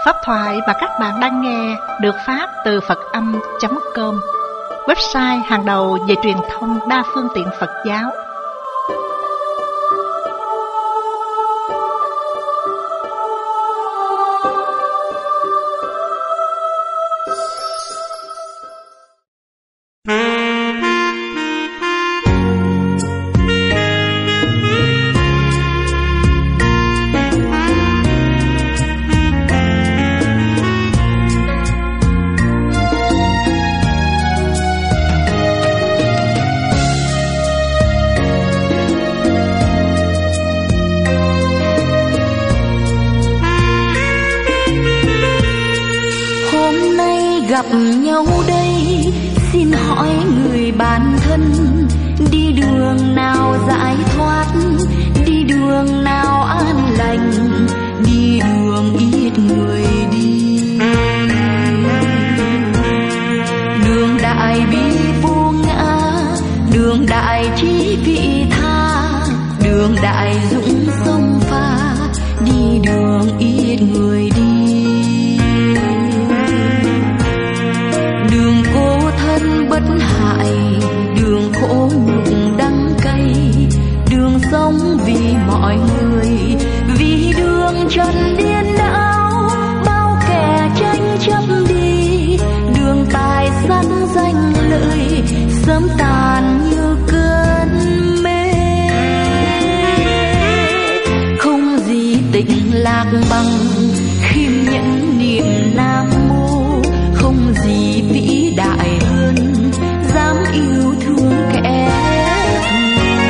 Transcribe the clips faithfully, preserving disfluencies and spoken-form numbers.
Pháp thoại mà các bạn đang nghe được phát từ Phật âm chấm com, website hàng đầu về truyền thông đa phương tiện Phật giáo. Gặp nhau đây, xin hỏi người bạn thân, đi đường nào giải thoát, đi đường nào an lành, đi đường ít người đi. Đường đại bi vô ngã, đường đại trí vị tha, đường đại dũng sông pha, đi đường ít người đi. Đường cô thân bất hại, đường khổ nhục đắng cay, đường sống vì mọi người, vì đường trần điên đảo, bao kẻ tranh chấp đi, đường tài sắc danh lợi sớm tàn như cơn mê. Không gì tịnh lạc bằng khiêm nhẫn niệm nam mô, không gì vĩ đại hơn dám yêu thương kẻ thù.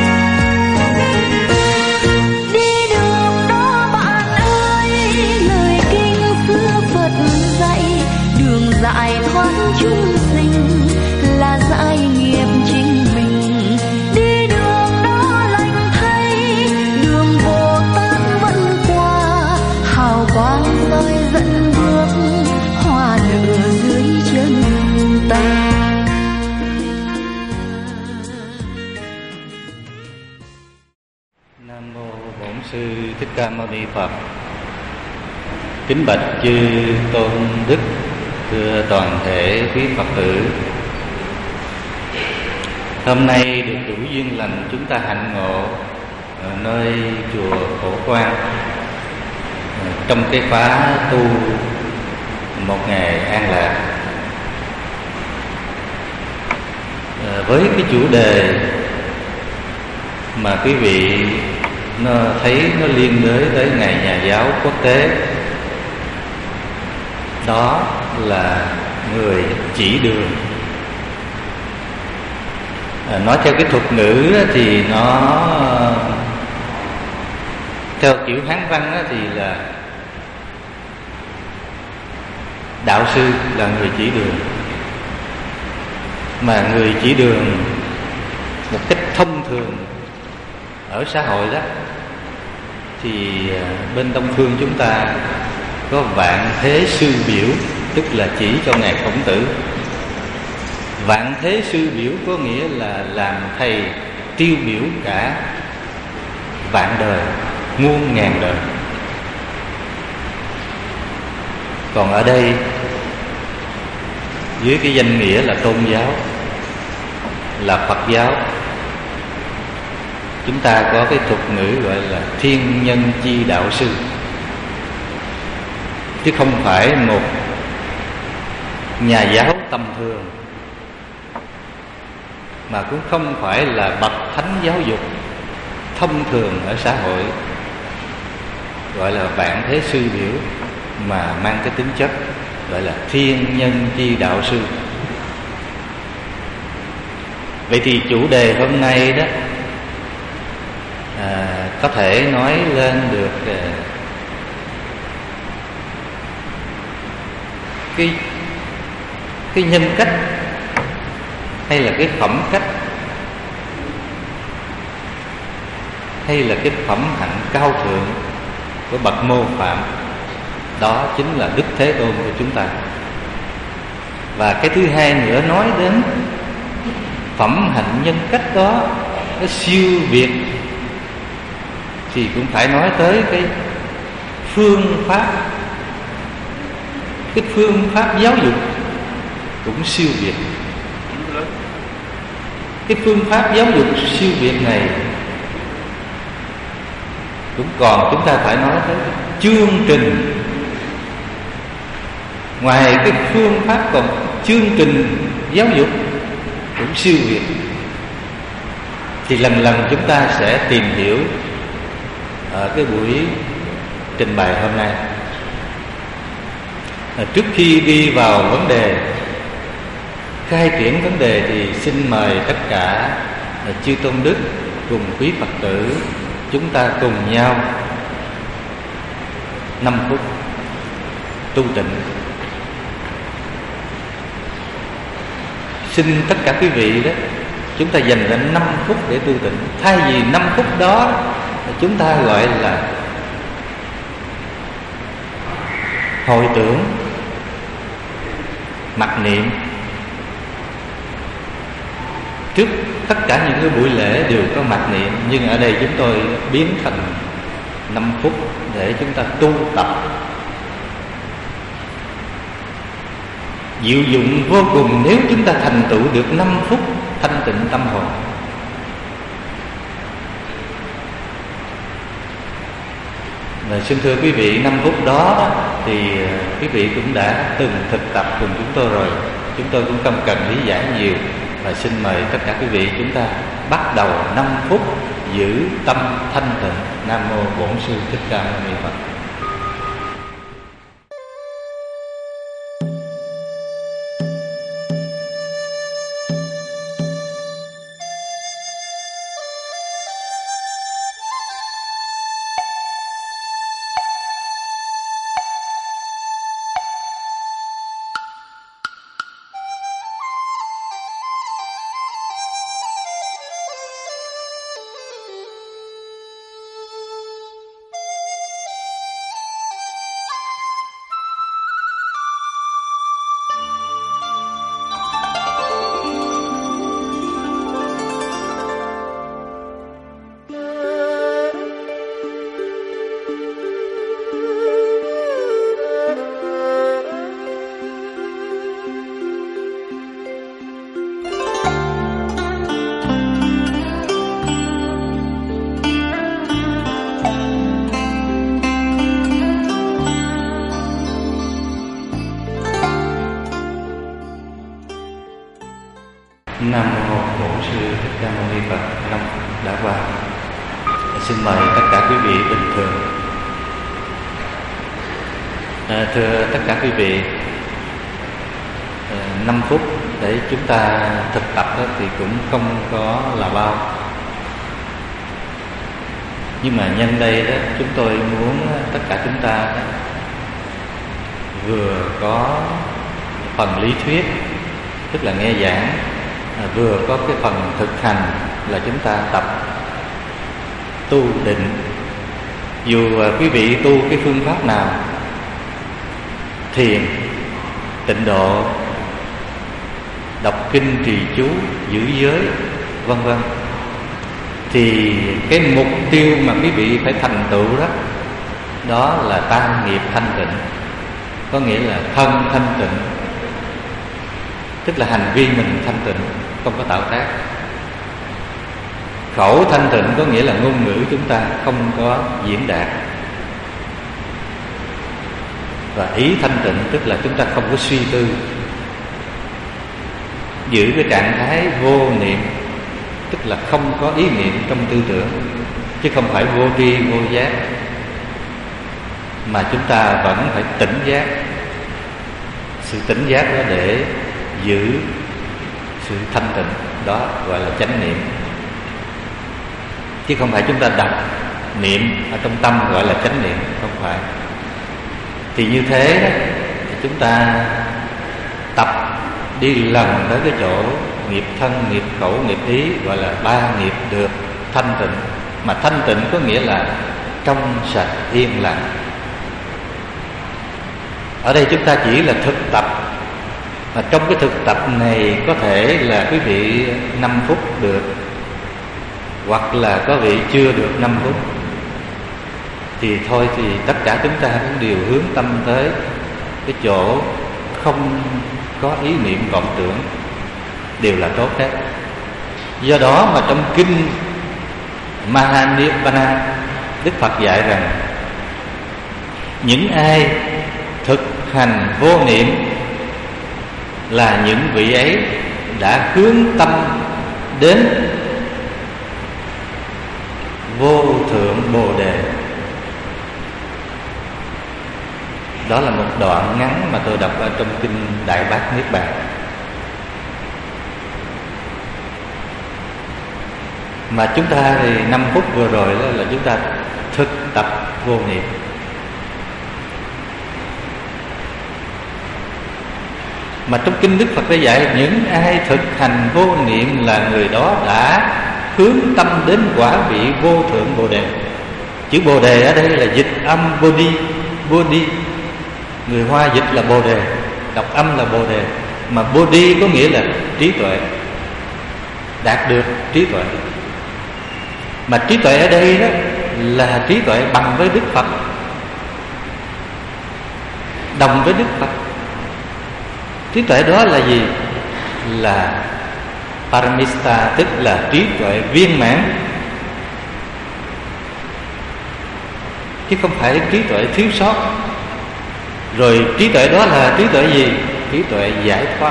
Đi đường đó bạn ơi, lời kinh xưa Phật dạy, đường giải thoát chúng sinh là giải nghiệp chính mình. Đi đường đó lành thay, đường Bồ Tát vẫn qua, hào quang soi dẫn bước, hoa nở dưới chân ta. Nam mô Bổn Sư Thích Ca Mâu Ni Phật. Kính bạch chư tôn đức, thưa toàn thể quý Phật tử. Hôm nay được đủ duyên lành chúng ta hạnh ngộ ở nơi chùa Phổ Quang trong cái khóa tu một ngày an lạc, à, với cái chủ đề mà quý vị nó thấy nó liên đới tới ngày Nhà giáo quốc tế, đó là người chỉ đường. À, nói theo cái thuật ngữ thì nó theo kiểu Hán văn thì là đạo sư là người chỉ đường. Mà người chỉ đường một cách thông thường ở xã hội đó thì bên Đông phương chúng ta có vạn thế sư biểu, tức là chỉ cho ngài Khổng Tử. Vạn thế sư biểu có nghĩa là làm thầy tiêu biểu cả vạn đời, muôn ngàn đời. Còn ở đây dưới cái danh nghĩa là tôn giáo, là Phật giáo, chúng ta có cái thuật ngữ gọi là thiên nhân chi đạo sư, chứ không phải một nhà giáo tầm thường, mà cũng không phải là bậc thánh giáo dục thông thường ở xã hội, gọi là vạn thế sư biểu, mà mang cái tính chất gọi là thiên nhân chi đạo sư. Vậy thì chủ đề hôm nay đó à, có thể nói lên được à, cái cái nhân cách hay là cái phẩm cách hay là cái phẩm hạnh cao thượng của bậc mô phạm. Đó chính là Đức Thế Tôn của chúng ta. Và cái thứ hai nữa, nói đến phẩm hạnh nhân cách đó nó siêu việt thì cũng phải nói tới cái phương pháp cái phương pháp giáo dục cũng siêu việt. Cái phương pháp giáo dục siêu việt này cũng còn chúng ta phải nói tới chương trình. Ngoài cái phương pháp còn chương trình giáo dục cũng siêu việt. Thì lần lần chúng ta sẽ tìm hiểu ở cái buổi trình bày hôm nay. À, trước khi đi vào vấn đề khai triển vấn đề thì xin mời tất cả chư tôn đức cùng quý Phật tử chúng ta cùng nhau năm phút tu tịnh. Xin tất cả quý vị đó, chúng ta dành ra năm phút để tu tịnh. Thay vì năm phút đó chúng ta gọi là hồi tưởng, mặc niệm. Trước tất cả những cái buổi lễ đều có mặc niệm, nhưng ở đây chúng tôi biến thành năm phút để chúng ta tu tập. Diệu dụng vô cùng nếu chúng ta thành tựu được năm phút thanh tịnh tâm hồn. Và xin thưa quý vị, năm phút đó thì quý vị cũng đã từng thực tập cùng chúng tôi rồi, chúng tôi cũng không cần lý giải nhiều. Và xin mời tất cả quý vị chúng ta bắt đầu năm phút giữ tâm thanh tịnh. Nam mô Bổn Sư Thích Ca Mâu Ni Phật. Nam mô Bổn Sư Thích Ca Mâu Ni Phật. Năm đã qua. Xin mời tất cả quý vị bình thường. À, thưa tất cả quý vị, à, năm phút để chúng ta thực tập đó thì cũng không có là bao. Nhưng mà nhân đây đó, chúng tôi muốn tất cả chúng ta đó, vừa có phần lý thuyết, tức là nghe giảng, À, vừa có cái phần thực hành là chúng ta tập tu định. Dù à, quý vị tu cái phương pháp nào, thiền, tịnh độ, đọc kinh trì chú, giữ giới, vân vân, thì cái mục tiêu mà quý vị phải thành tựu đó, đó là tam nghiệp thanh tịnh. Có nghĩa là thân thanh tịnh, tức là hành vi mình thanh tịnh, không có tạo tác. Khẩu thanh tịnh có nghĩa là ngôn ngữ chúng ta không có diễn đạt. Và ý thanh tịnh tức là chúng ta không có suy tư, giữ cái trạng thái vô niệm, tức là không có ý niệm trong tư tưởng, chứ không phải vô tri vô giác, mà chúng ta vẫn phải tỉnh giác. Sự tỉnh giác đó để giữ sự thanh tịnh, đó gọi là chánh niệm, chứ không phải chúng ta đặt niệm ở trong tâm gọi là chánh niệm, không phải. Thì như thế đó, chúng ta tập đi lần tới cái chỗ nghiệp thân, nghiệp khẩu, nghiệp ý, gọi là ba nghiệp được thanh tịnh. Mà thanh tịnh có nghĩa là trong sạch yên lặng. Ở đây chúng ta chỉ là thực tập, mà trong cái thực tập này có thể là quý vị năm phút được, hoặc là có vị chưa được năm phút. Thì thôi thì tất cả chúng ta cũng đều hướng tâm tới cái chỗ không có ý niệm vọng tưởng đều là tốt hết. Do đó mà trong kinh Mahanibbana, Đức Phật dạy rằng những ai thực hành vô niệm là những vị ấy đã hướng tâm đến vô thượng Bồ Đề. Đó là một đoạn ngắn mà tôi đọc ở trong kinh Đại Bát Niết Bàn. Mà chúng ta thì năm phút vừa rồi đó là chúng ta thực tập vô niệm. Mà trong kinh Đức Phật đã dạy những ai thực hành vô niệm là người đó đã hướng tâm đến quả vị vô thượng Bồ Đề. Chữ Bồ Đề ở đây là dịch âm Bodhi. Bodhi người Hoa dịch là Bồ Đề, đọc âm là Bồ Đề. Mà Bodhi có nghĩa là trí tuệ, đạt được trí tuệ. Mà trí tuệ ở đây đó là trí tuệ bằng với Đức Phật, đồng với Đức Phật. Trí tuệ đó là gì? Là Paramista, tức là trí tuệ viên mãn, chứ không phải trí tuệ thiếu sót. Rồi trí tuệ đó là trí tuệ gì? Trí tuệ giải thoát.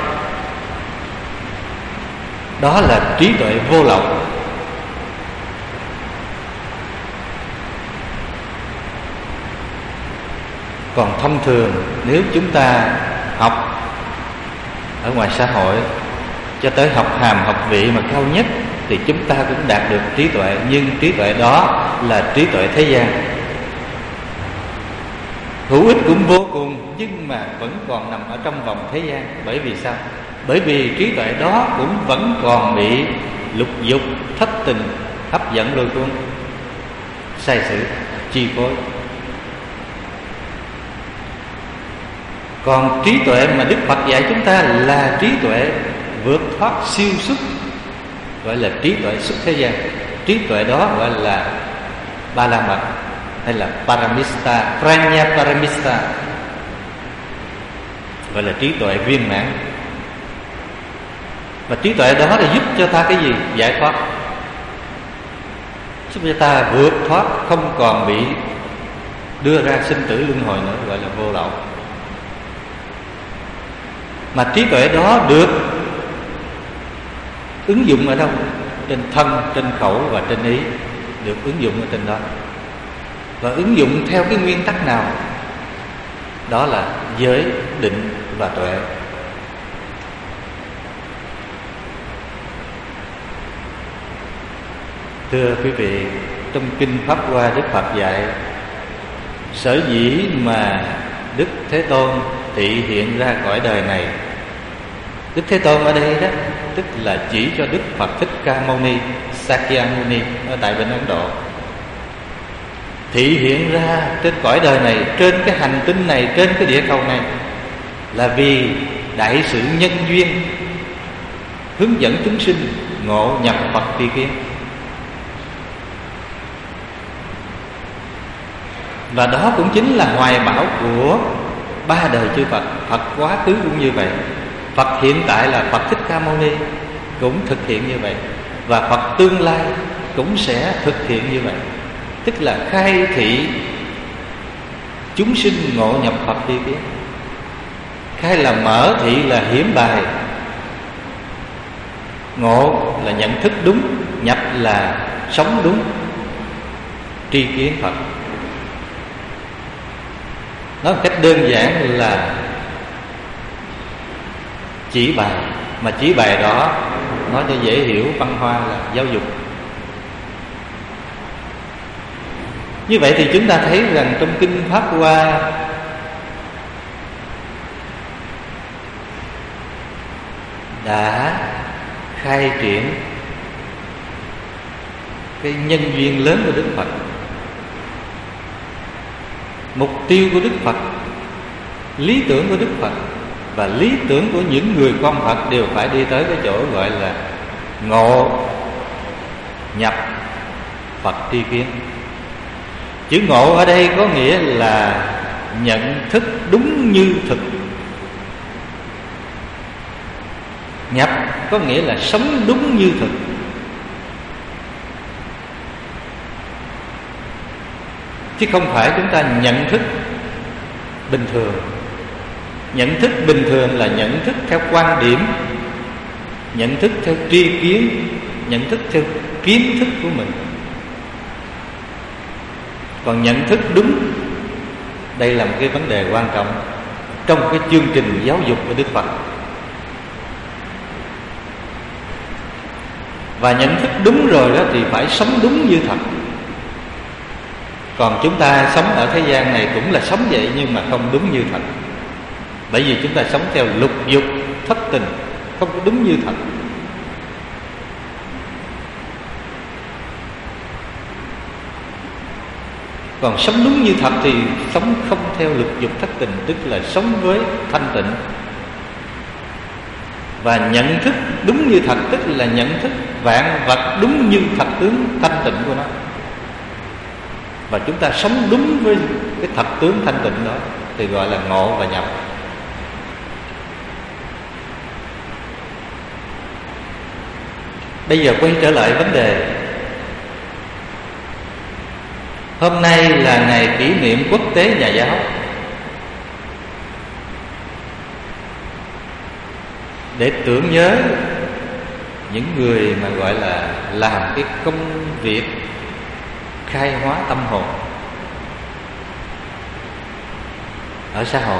Đó là trí tuệ vô lậu. Còn thông thường nếu chúng ta học ở ngoài xã hội cho tới học hàm học vị mà cao nhất thì chúng ta cũng đạt được trí tuệ. Nhưng trí tuệ đó là trí tuệ thế gian, hữu ích cũng vô cùng, nhưng mà vẫn còn nằm ở trong vòng thế gian. Bởi vì sao? Bởi vì trí tuệ đó cũng vẫn còn bị lục dục, thất tình, hấp dẫn lôi cuốn, sai sử, chi phối. Còn trí tuệ mà Đức Phật dạy chúng ta là trí tuệ vượt thoát siêu xuất, gọi là trí tuệ xuất thế gian. Trí tuệ đó gọi là Ba La Mật hay là Paramista, Prajna Paramista, gọi là trí tuệ viên mãn. Và trí tuệ đó là giúp cho ta cái gì? Giải thoát, giúp cho ta vượt thoát, không còn bị đưa ra sinh tử luân hồi nữa, gọi là vô lậu. Mà trí tuệ đó được ứng dụng ở đâu? Trên thân, trên khẩu và trên ý, được ứng dụng ở trên đó. Và ứng dụng theo cái nguyên tắc nào? Đó là giới, định và tuệ. Thưa quý vị, trong kinh Pháp Hoa Đức Phật dạy sở dĩ mà Đức Thế Tôn thị hiện ra cõi đời này. Đức Thế Tôn ở đây đó tức là chỉ cho Đức Phật Thích Ca Mâu Ni, Sakyamuni ở tại bên Ấn Độ, thị hiện ra trên cõi đời này, trên cái hành tinh này, trên cái địa cầu này, là vì đại sự nhân duyên, hướng dẫn chúng sinh ngộ nhập Phật tri kiến. Và đó cũng chính là hoài bão của ba đời chư Phật. Phật quá khứ cũng như vậy, Phật hiện tại là Phật Thích Ca Mâu Ni cũng thực hiện như vậy, và Phật tương lai cũng sẽ thực hiện như vậy. Tức là khai thị chúng sinh ngộ nhập Phật tri kiến. Khai là mở, thị là hiển bài, ngộ là nhận thức đúng, nhập là sống đúng, tri kiến Phật. Nói một cách đơn giản là chỉ bài, mà chỉ bài đó nói cho dễ hiểu văn hoa là giáo dục. Như vậy thì chúng ta thấy rằng trong kinh Pháp Hoa đã khai triển cái nhân duyên lớn của Đức Phật. Mục tiêu của Đức Phật, lý tưởng của Đức Phật và lý tưởng của những người con Phật đều phải đi tới cái chỗ gọi là ngộ nhập Phật tri kiến. Chữ ngộ ở đây có nghĩa là nhận thức đúng như thực. Nhập có nghĩa là sống đúng như thực. Chứ không phải chúng ta nhận thức bình thường. Nhận thức bình thường là nhận thức theo quan điểm, nhận thức theo tri kiến, nhận thức theo kiến thức của mình. Còn nhận thức đúng, đây là một cái vấn đề quan trọng trong cái chương trình giáo dục của Đức Phật. Và nhận thức đúng rồi đó thì phải sống đúng như thật. Còn chúng ta sống ở thế gian này cũng là sống vậy, nhưng mà không đúng như thật. Bởi vì chúng ta sống theo lục dục thất tình, không có đúng như thật. Còn sống đúng như thật thì sống không theo lục dục thất tình, tức là sống với thanh tịnh. Và nhận thức đúng như thật tức là nhận thức vạn vật đúng như thật tướng thanh tịnh của nó. Và chúng ta sống đúng với cái thật tướng thanh tịnh đó thì gọi là ngộ và nhập. Bây giờ quay trở lại vấn đề. Hôm nay là ngày kỷ niệm quốc tế nhà giáo. Để tưởng nhớ những người mà gọi là làm cái công việc khai hóa tâm hồn ở xã hội.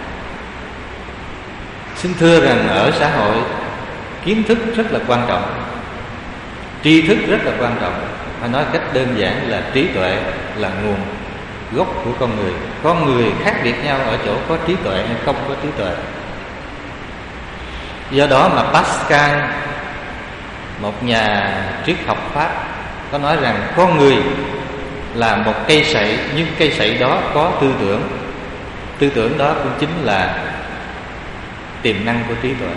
Xin thưa rằng ở xã hội, kiến thức rất là quan trọng, tri thức rất là quan trọng. Phải nói cách đơn giản là trí tuệ là nguồn gốc của con người. Con người khác biệt nhau ở chỗ có trí tuệ hay không có trí tuệ. Do đó mà Pascal, một nhà triết học Pháp, có nói rằng con người là một cây sậy, nhưng cây sậy đó có tư tưởng. Tư tưởng đó cũng chính là tiềm năng của trí tuệ.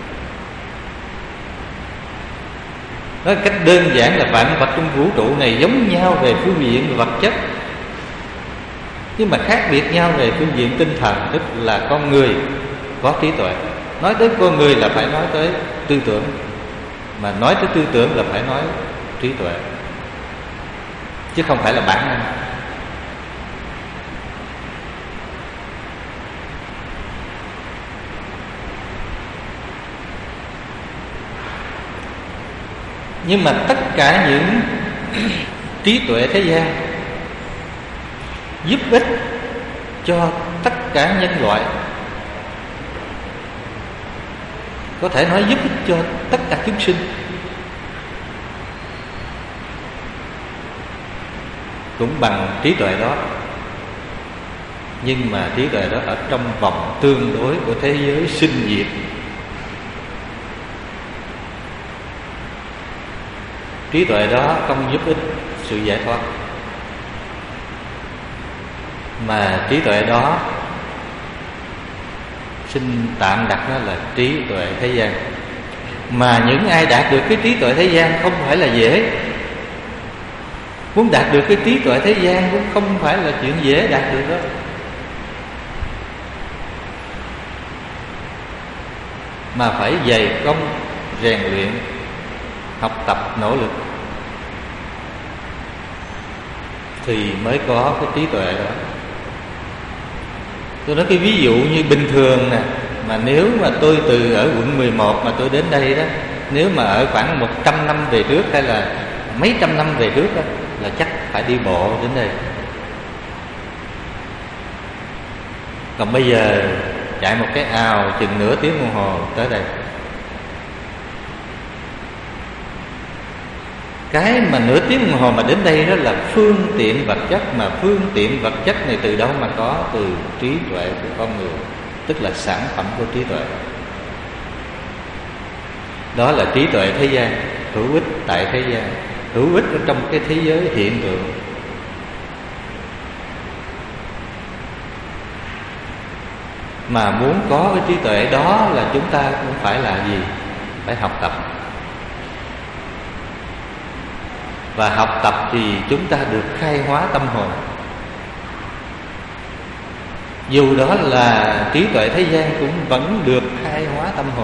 Nói cách đơn giản là vạn vật trong vũ trụ này giống nhau về phương diện vật chất, nhưng mà khác biệt nhau về phương diện tinh thần, tức là con người có trí tuệ. Nói tới con người là phải nói tới tư tưởng, mà nói tới tư tưởng là phải nói trí tuệ, chứ không phải là bản năng. Nhưng mà tất cả những trí tuệ thế gian giúp ích cho tất cả nhân loại, có thể nói giúp ích cho tất cả chúng sinh, cũng bằng trí tuệ đó. Nhưng mà trí tuệ đó ở trong vòng tương đối của thế giới sinh diệt. Trí tuệ đó không giúp ích sự giải thoát, mà trí tuệ đó xin tạm đặt nó là trí tuệ thế gian. Mà những ai đạt được cái trí tuệ thế gian không phải là dễ. Muốn đạt được cái trí tuệ thế gian cũng không phải là chuyện dễ đạt được đó. Mà phải dày công rèn luyện, học tập nỗ lực thì mới có cái trí tuệ đó. Tôi nói cái ví dụ như bình thường nè, mà nếu mà tôi từ ở quận mười một mà tôi đến đây đó, nếu mà ở khoảng một trăm năm về trước hay là mấy trăm năm về trước đó, là chắc phải đi bộ đến đây. Còn bây giờ chạy một cái ào chừng nửa tiếng đồng hồ tới đây. Cái mà nửa tiếng đồng hồ mà đến đây đó là phương tiện vật chất. Mà phương tiện vật chất này từ đâu mà có? Từ trí tuệ của con người, tức là sản phẩm của trí tuệ. Đó là trí tuệ thế gian, hữu ích tại thế gian, hữu ích ở trong cái thế giới hiện tượng. Mà muốn có cái trí tuệ đó là chúng ta cũng phải là gì? Phải học tập. Và học tập thì chúng ta được khai hóa tâm hồn. dù đó là trí tuệ thế gian cũng vẫn được khai hóa tâm hồn.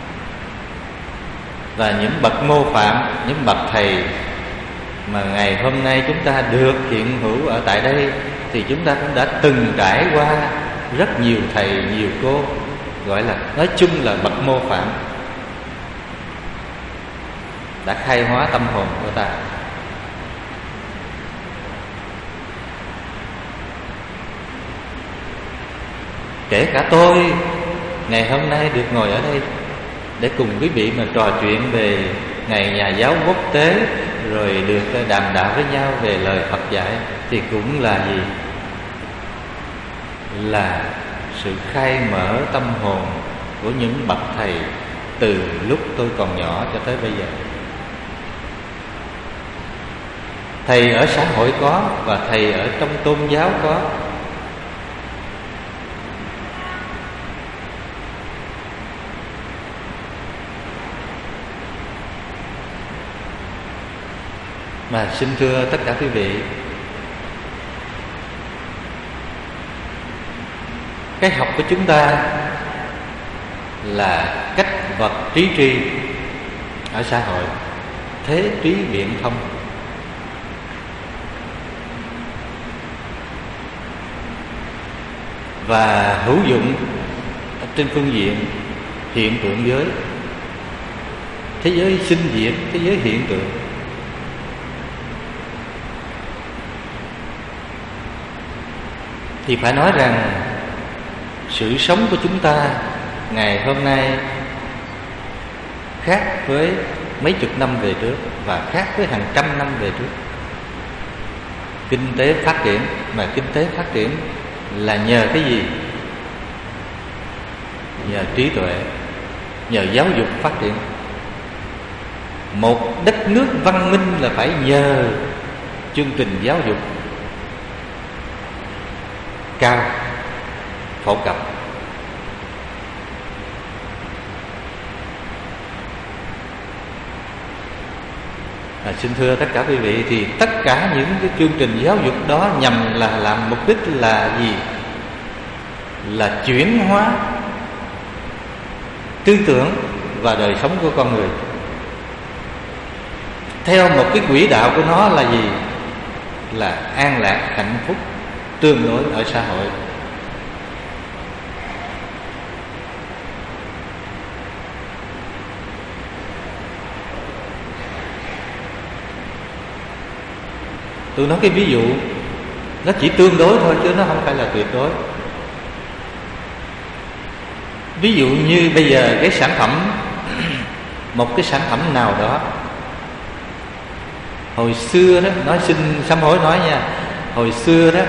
Và những bậc mô phạm, những bậc thầy mà ngày hôm nay chúng ta được hiện hữu ở tại đây, thì chúng ta cũng đã từng trải qua rất nhiều thầy, nhiều cô, gọi là nói chung là bậc mô phạm, đã khai hóa tâm hồn của ta. Kể cả tôi ngày hôm nay được ngồi ở đây để cùng quý vị mà trò chuyện về ngày Nhà giáo quốc tế, rồi được đàm đạo với nhau về lời Phật dạy, thì cũng là gì? Là sự khai mở tâm hồn của những bậc thầy từ lúc tôi còn nhỏ cho tới bây giờ. Thầy ở xã hội có, và thầy ở trong tôn giáo có. Mà xin thưa tất cả quý vị, cái học của chúng ta là cách vật trí tri ở xã hội, thế trí biện thông. Và hữu dụng trên phương diện hiện tượng giới, thế giới sinh diệt, thế giới hiện tượng. Thì phải nói rằng sự sống của chúng ta ngày hôm nay khác với mấy chục năm về trước, và khác với hàng trăm năm về trước. Kinh tế phát triển, mà kinh tế phát triển là nhờ cái gì? Nhờ trí tuệ, nhờ giáo dục phát triển. Một đất nước văn minh là phải nhờ chương trình giáo dục cao, phổ cập. À, xin thưa tất cả quý vị, thì tất cả những cái chương trình giáo dục đó nhằm là làm mục đích là gì? Là chuyển hóa tư tưởng và đời sống của con người theo một cái quỹ đạo của nó là gì? Là an lạc, hạnh phúc tương đối ở xã hội. Tôi nói cái ví dụ nó chỉ tương đối thôi chứ nó không phải là tuyệt đối. Ví dụ như bây giờ cái sản phẩm một cái sản phẩm nào đó, hồi xưa đó, nói xin sám hối nói nha, hồi xưa đó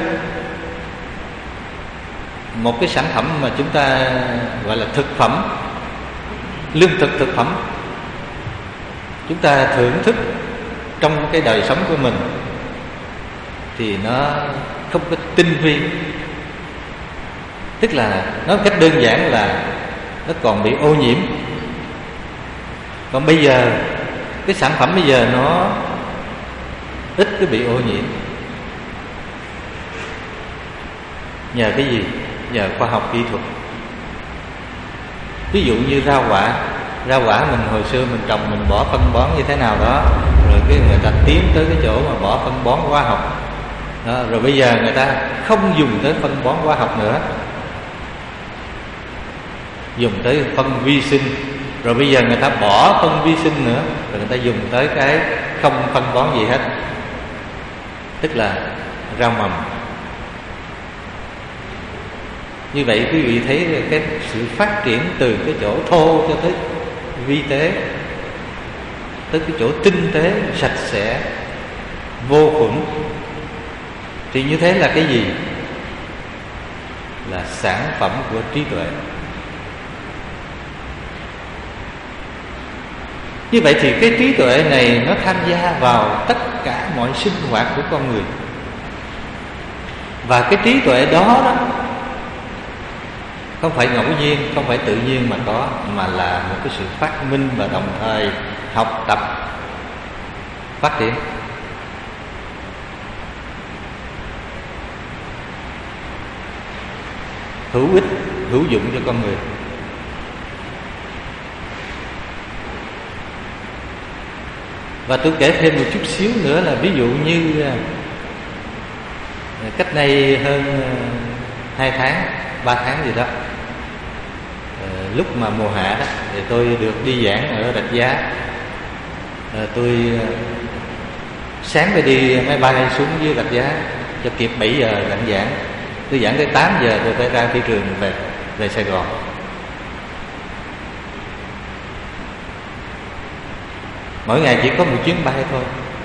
một cái sản phẩm mà chúng ta gọi là thực phẩm, lương thực thực phẩm, chúng ta thưởng thức trong cái đời sống của mình, thì nó không có tinh vi. Tức là nói cách đơn giản là nó còn bị ô nhiễm. Còn bây giờ cái sản phẩm bây giờ nó ít cái bị ô nhiễm. Nhờ cái gì? Nhờ khoa học kỹ thuật. Ví dụ như rau quả, rau quả mình hồi xưa mình trồng mình bỏ phân bón như thế nào đó, rồi cái người ta tiến tới cái chỗ mà bỏ phân bón hóa học đó, rồi bây giờ người ta không dùng tới phân bón hóa học nữa, dùng tới phân vi sinh. Rồi bây giờ người ta bỏ phân vi sinh nữa, rồi người ta dùng tới cái không phân bón gì hết, tức là rau mầm. Như vậy quý vị thấy cái sự phát triển từ cái chỗ thô cho tới vi tế, tới cái chỗ tinh tế, sạch sẽ, vô khuẩn. Thì như thế là cái gì? Là sản phẩm của trí tuệ. Như vậy thì cái trí tuệ này nó tham gia vào tất cả mọi sinh hoạt của con người. Và cái trí tuệ đó, đó không phải ngẫu nhiên, không phải tự nhiên mà có, mà là một cái sự phát minh và đồng thời học tập, phát triển. hữu ích, hữu dụng cho con người. Và tôi kể thêm một chút xíu nữa là ví dụ như cách đây hơn hai tháng, ba tháng gì đó, lúc mà mùa hạ đó, thì tôi được đi giảng ở Rạch Giá. Tôi sáng phải đi máy bay xuống dưới Rạch Giá cho kịp bảy giờ đặng giảng. Tôi giảng tới tám giờ rồi phải ra phi trường về về Sài Gòn. Mỗi ngày chỉ có một chuyến bay thôi.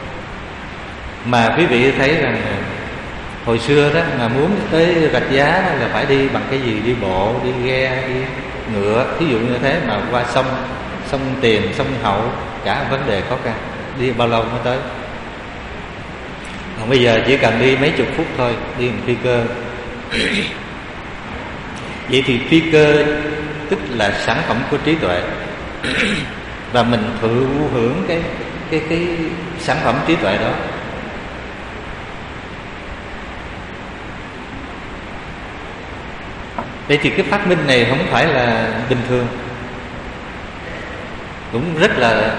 Mà quý vị thấy rằng hồi xưa đó mà muốn tới Rạch Giá là phải đi bằng cái gì? Đi bộ, đi ghe, đi ngựa, thí dụ như thế, mà qua sông, sông Tiền, sông Hậu, cả vấn đề khó khăn. Đi bao lâu mới tới? Còn bây giờ chỉ cần đi mấy chục phút thôi, đi một phi cơ. Vậy thì phi cơ tức là sản phẩm của trí tuệ. Và mình thụ hưởng cái cái cái sản phẩm trí tuệ đó. Vậy thì cái phát minh này không phải là bình thường, cũng rất là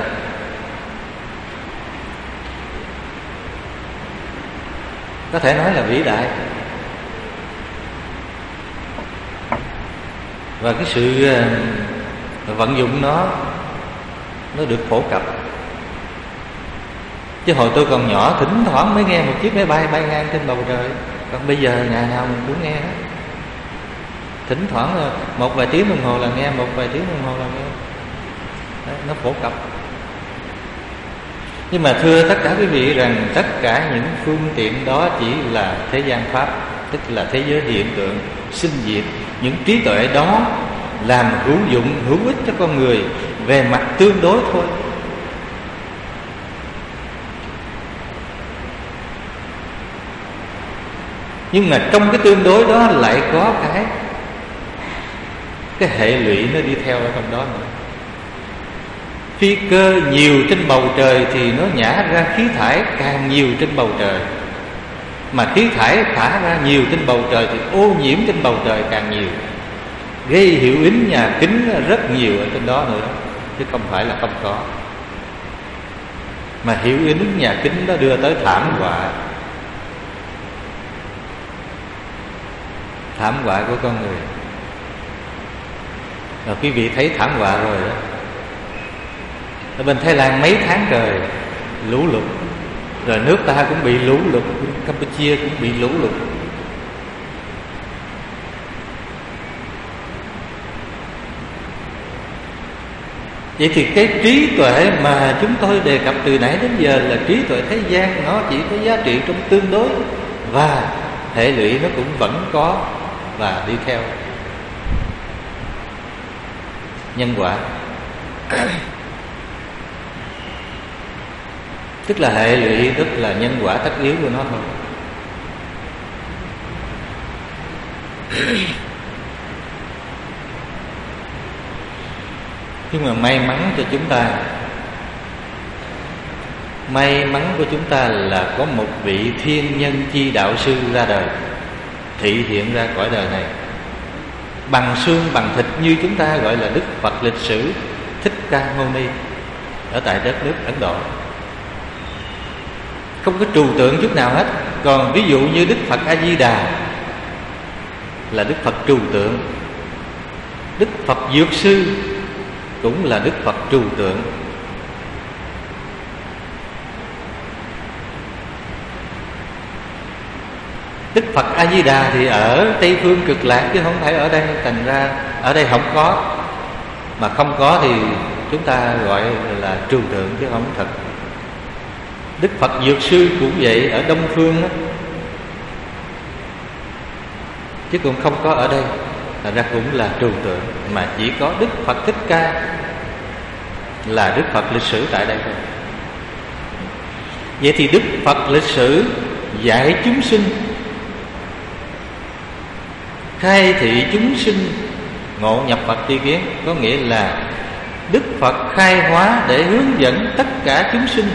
có thể nói là vĩ đại. Và cái sự vận dụng nó nó được phổ cập. Chứ hồi tôi còn nhỏ thỉnh thoảng mới nghe một chiếc máy bay bay ngang trên bầu trời. Còn bây giờ ngày nào mình cũng nghe hết. Thỉnh thoảng một vài tiếng đồng hồ là nghe, một vài tiếng đồng hồ là nghe. Đấy, nó phổ cập. Nhưng mà thưa tất cả quý vị rằng tất cả những phương tiện đó chỉ là thế gian pháp, tức là thế giới hiện tượng, sinh diệt. Những trí tuệ đó làm hữu dụng, hữu ích cho con người về mặt tương đối thôi. Nhưng mà trong cái tương đối đó lại có cái cái hệ lụy nó đi theo ở trong đó nữa. Phi cơ nhiều trên bầu trời thì nó nhả ra khí thải càng nhiều trên bầu trời. Mà khí thải thả ra nhiều trên bầu trời thì ô nhiễm trên bầu trời càng nhiều, gây hiệu ứng nhà kính rất nhiều ở trên đó nữa, chứ không phải là không có. Mà hiệu ứng nhà kính đó đưa tới thảm họa, thảm họa của con người. Rồi quý vị thấy thảm họa rồi đó. Ở bên Thái Lan mấy tháng trời lũ lụt, rồi nước ta cũng bị lũ lụt, Campuchia cũng bị lũ lụt. Vậy thì cái trí tuệ mà chúng tôi đề cập từ nãy đến giờ là trí tuệ thế gian, nó chỉ có giá trị trong tương đối, và hệ lụy nó cũng vẫn có và đi theo nhân quả. Tức là hệ lụy, tức là nhân quả tất yếu của nó thôi. Nhưng mà may mắn cho chúng ta, may mắn của chúng ta là có một vị thiên nhân chi đạo sư ra đời, thị hiện ra cõi đời này bằng xương bằng thịt, như chúng ta gọi là Đức Phật lịch sử Thích Ca Mâu Ni ở tại đất nước Ấn Độ. Không có trừu tượng chút nào hết. Còn ví dụ như Đức Phật A Di Đà là Đức Phật trừu tượng, Đức Phật Dược Sư cũng là Đức Phật trừu tượng. Đức Phật A Di Đà thì ở Tây phương Cực Lạc chứ không phải ở đây, thành ra ở đây không có. Mà không có thì chúng ta gọi là trừu tượng chứ không thật. Đức Phật Dược Sư cũng vậy, ở Đông Phương đó, chứ cũng không có ở đây, thành ra cũng là trừu tượng. Mà chỉ có Đức Phật Thích Ca là Đức Phật lịch sử tại đây thôi. Vậy thì Đức Phật lịch sử dạy chúng sinh, khai thị chúng sinh ngộ nhập Phật tri kiến, có nghĩa là Đức Phật khai hóa để hướng dẫn tất cả chúng sinh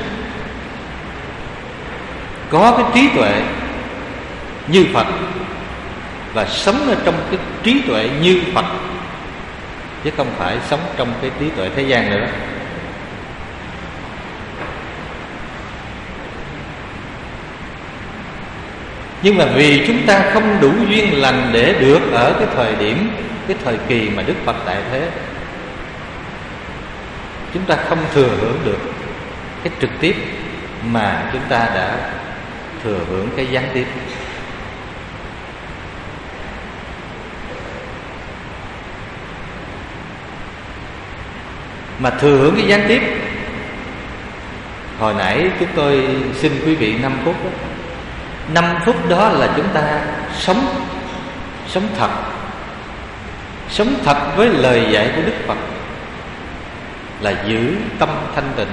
có cái trí tuệ như Phật, và sống ở trong cái trí tuệ như Phật, chứ không phải sống trong cái trí tuệ thế gian nữa. Nhưng mà vì chúng ta không đủ duyên lành để được ở cái thời điểm, cái thời kỳ mà Đức Phật tại thế, chúng ta không thừa hưởng được cái trực tiếp mà chúng ta đã thừa hưởng cái gián tiếp. Mà thừa hưởng cái gián tiếp, hồi nãy chúng tôi xin quý vị năm phút đó. năm phút đó là chúng ta sống, sống thật, sống thật với lời dạy của Đức Phật, là giữ tâm thanh tịnh.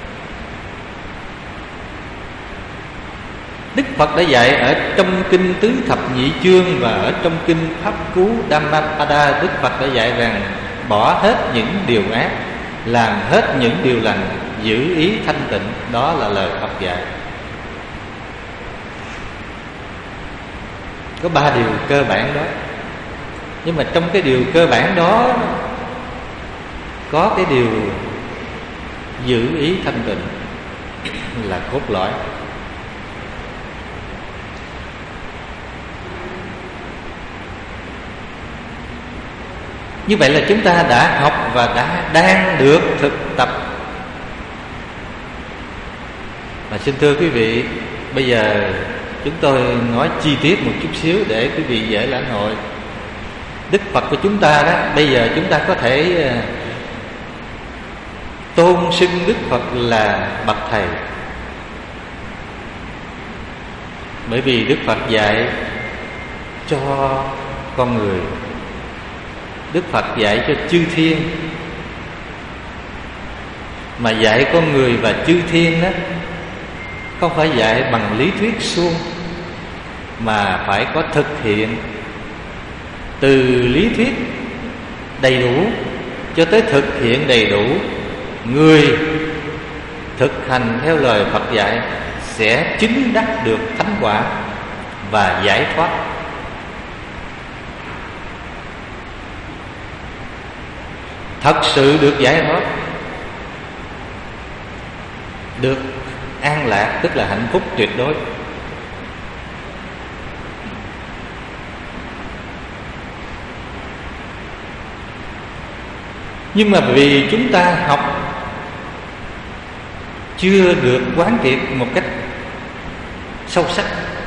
Đức Phật đã dạy ở trong kinh Tứ Thập Nhị Chương và ở trong kinh Pháp Cú Dhammapada, Đức Phật đã dạy rằng bỏ hết những điều ác, làm hết những điều lành, giữ ý thanh tịnh. Đó là lời Phật dạy. Có ba điều cơ bản đó. Nhưng mà trong cái điều cơ bản đó có cái điều giữ ý thanh tịnh là cốt lõi. Như vậy là chúng ta đã học và đã đang được thực tập. Mà xin thưa quý vị, bây giờ chúng tôi nói chi tiết một chút xíu để quý vị dễ lãnh hội. Đức Phật của chúng ta đó, bây giờ chúng ta có thể tôn xưng Đức Phật là bậc thầy, bởi vì Đức Phật dạy cho con người, Đức Phật dạy cho chư thiên. Mà dạy con người và chư thiên đó không phải dạy bằng lý thuyết suông, mà phải có thực hiện. Từ lý thuyết đầy đủ cho tới thực hiện đầy đủ, người thực hành theo lời Phật dạy sẽ chứng đắc được thánh quả và giải thoát. Thật sự được giải thoát, được an lạc, tức là hạnh phúc tuyệt đối. Nhưng mà vì chúng ta học chưa được quán triệt một cách sâu sắc,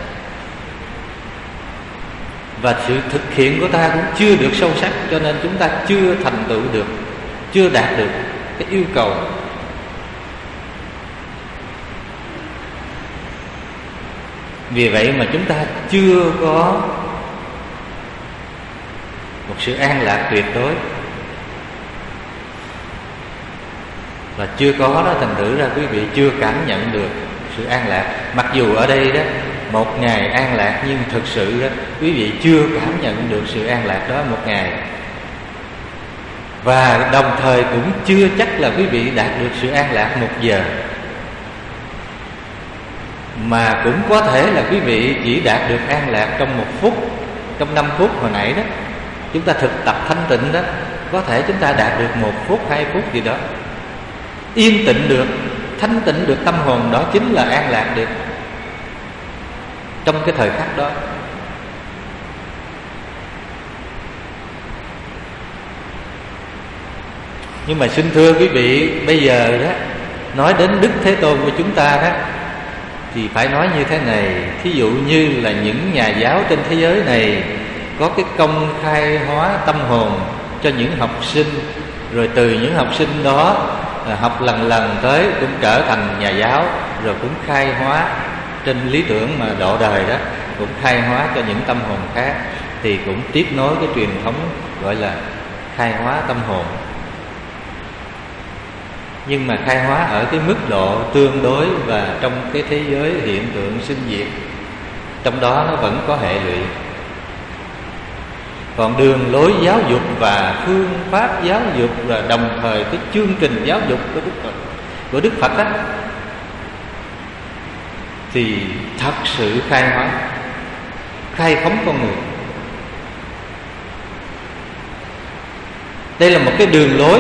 và sự thực hiện của ta cũng chưa được sâu sắc, cho nên chúng ta chưa thành tựu được, chưa đạt được cái yêu cầu. Vì vậy mà chúng ta chưa có một sự an lạc tuyệt đối, và chưa có đó, thành thử ra quý vị chưa cảm nhận được sự an lạc. Mặc dù ở đây đó một ngày an lạc, nhưng thực sự đó quý vị chưa cảm nhận được sự an lạc đó một ngày. Và đồng thời cũng chưa chắc là quý vị đạt được sự an lạc một giờ, mà cũng có thể là quý vị chỉ đạt được an lạc trong một phút, trong năm phút hồi nãy đó. Chúng ta thực tập thanh tịnh đó, có thể chúng ta đạt được một phút, hai phút gì đó, yên tĩnh được, thanh tịnh được tâm hồn, đó chính là an lạc được trong cái thời khắc đó. Nhưng mà xin thưa quý vị, bây giờ đó nói đến Đức Thế Tôn của chúng ta đó, thì phải nói như thế này. Thí dụ như là những nhà giáo trên thế giới này có cái công khai hóa tâm hồn cho những học sinh, rồi từ những học sinh đó học lần lần tới cũng trở thành nhà giáo, rồi cũng khai hóa trên lý tưởng mà độ đời đó, cũng khai hóa cho những tâm hồn khác, thì cũng tiếp nối cái truyền thống gọi là khai hóa tâm hồn. Nhưng mà khai hóa ở cái mức độ tương đối, và trong cái thế giới hiện tượng sinh diệt, trong đó nó vẫn có hệ lụy. Còn đường lối giáo dục và phương pháp giáo dục, là đồng thời cái chương trình giáo dục của Đức Phật, của Đức Phật đó, thì thật sự khai hóa, khai phóng con người. Đây là một cái đường lối.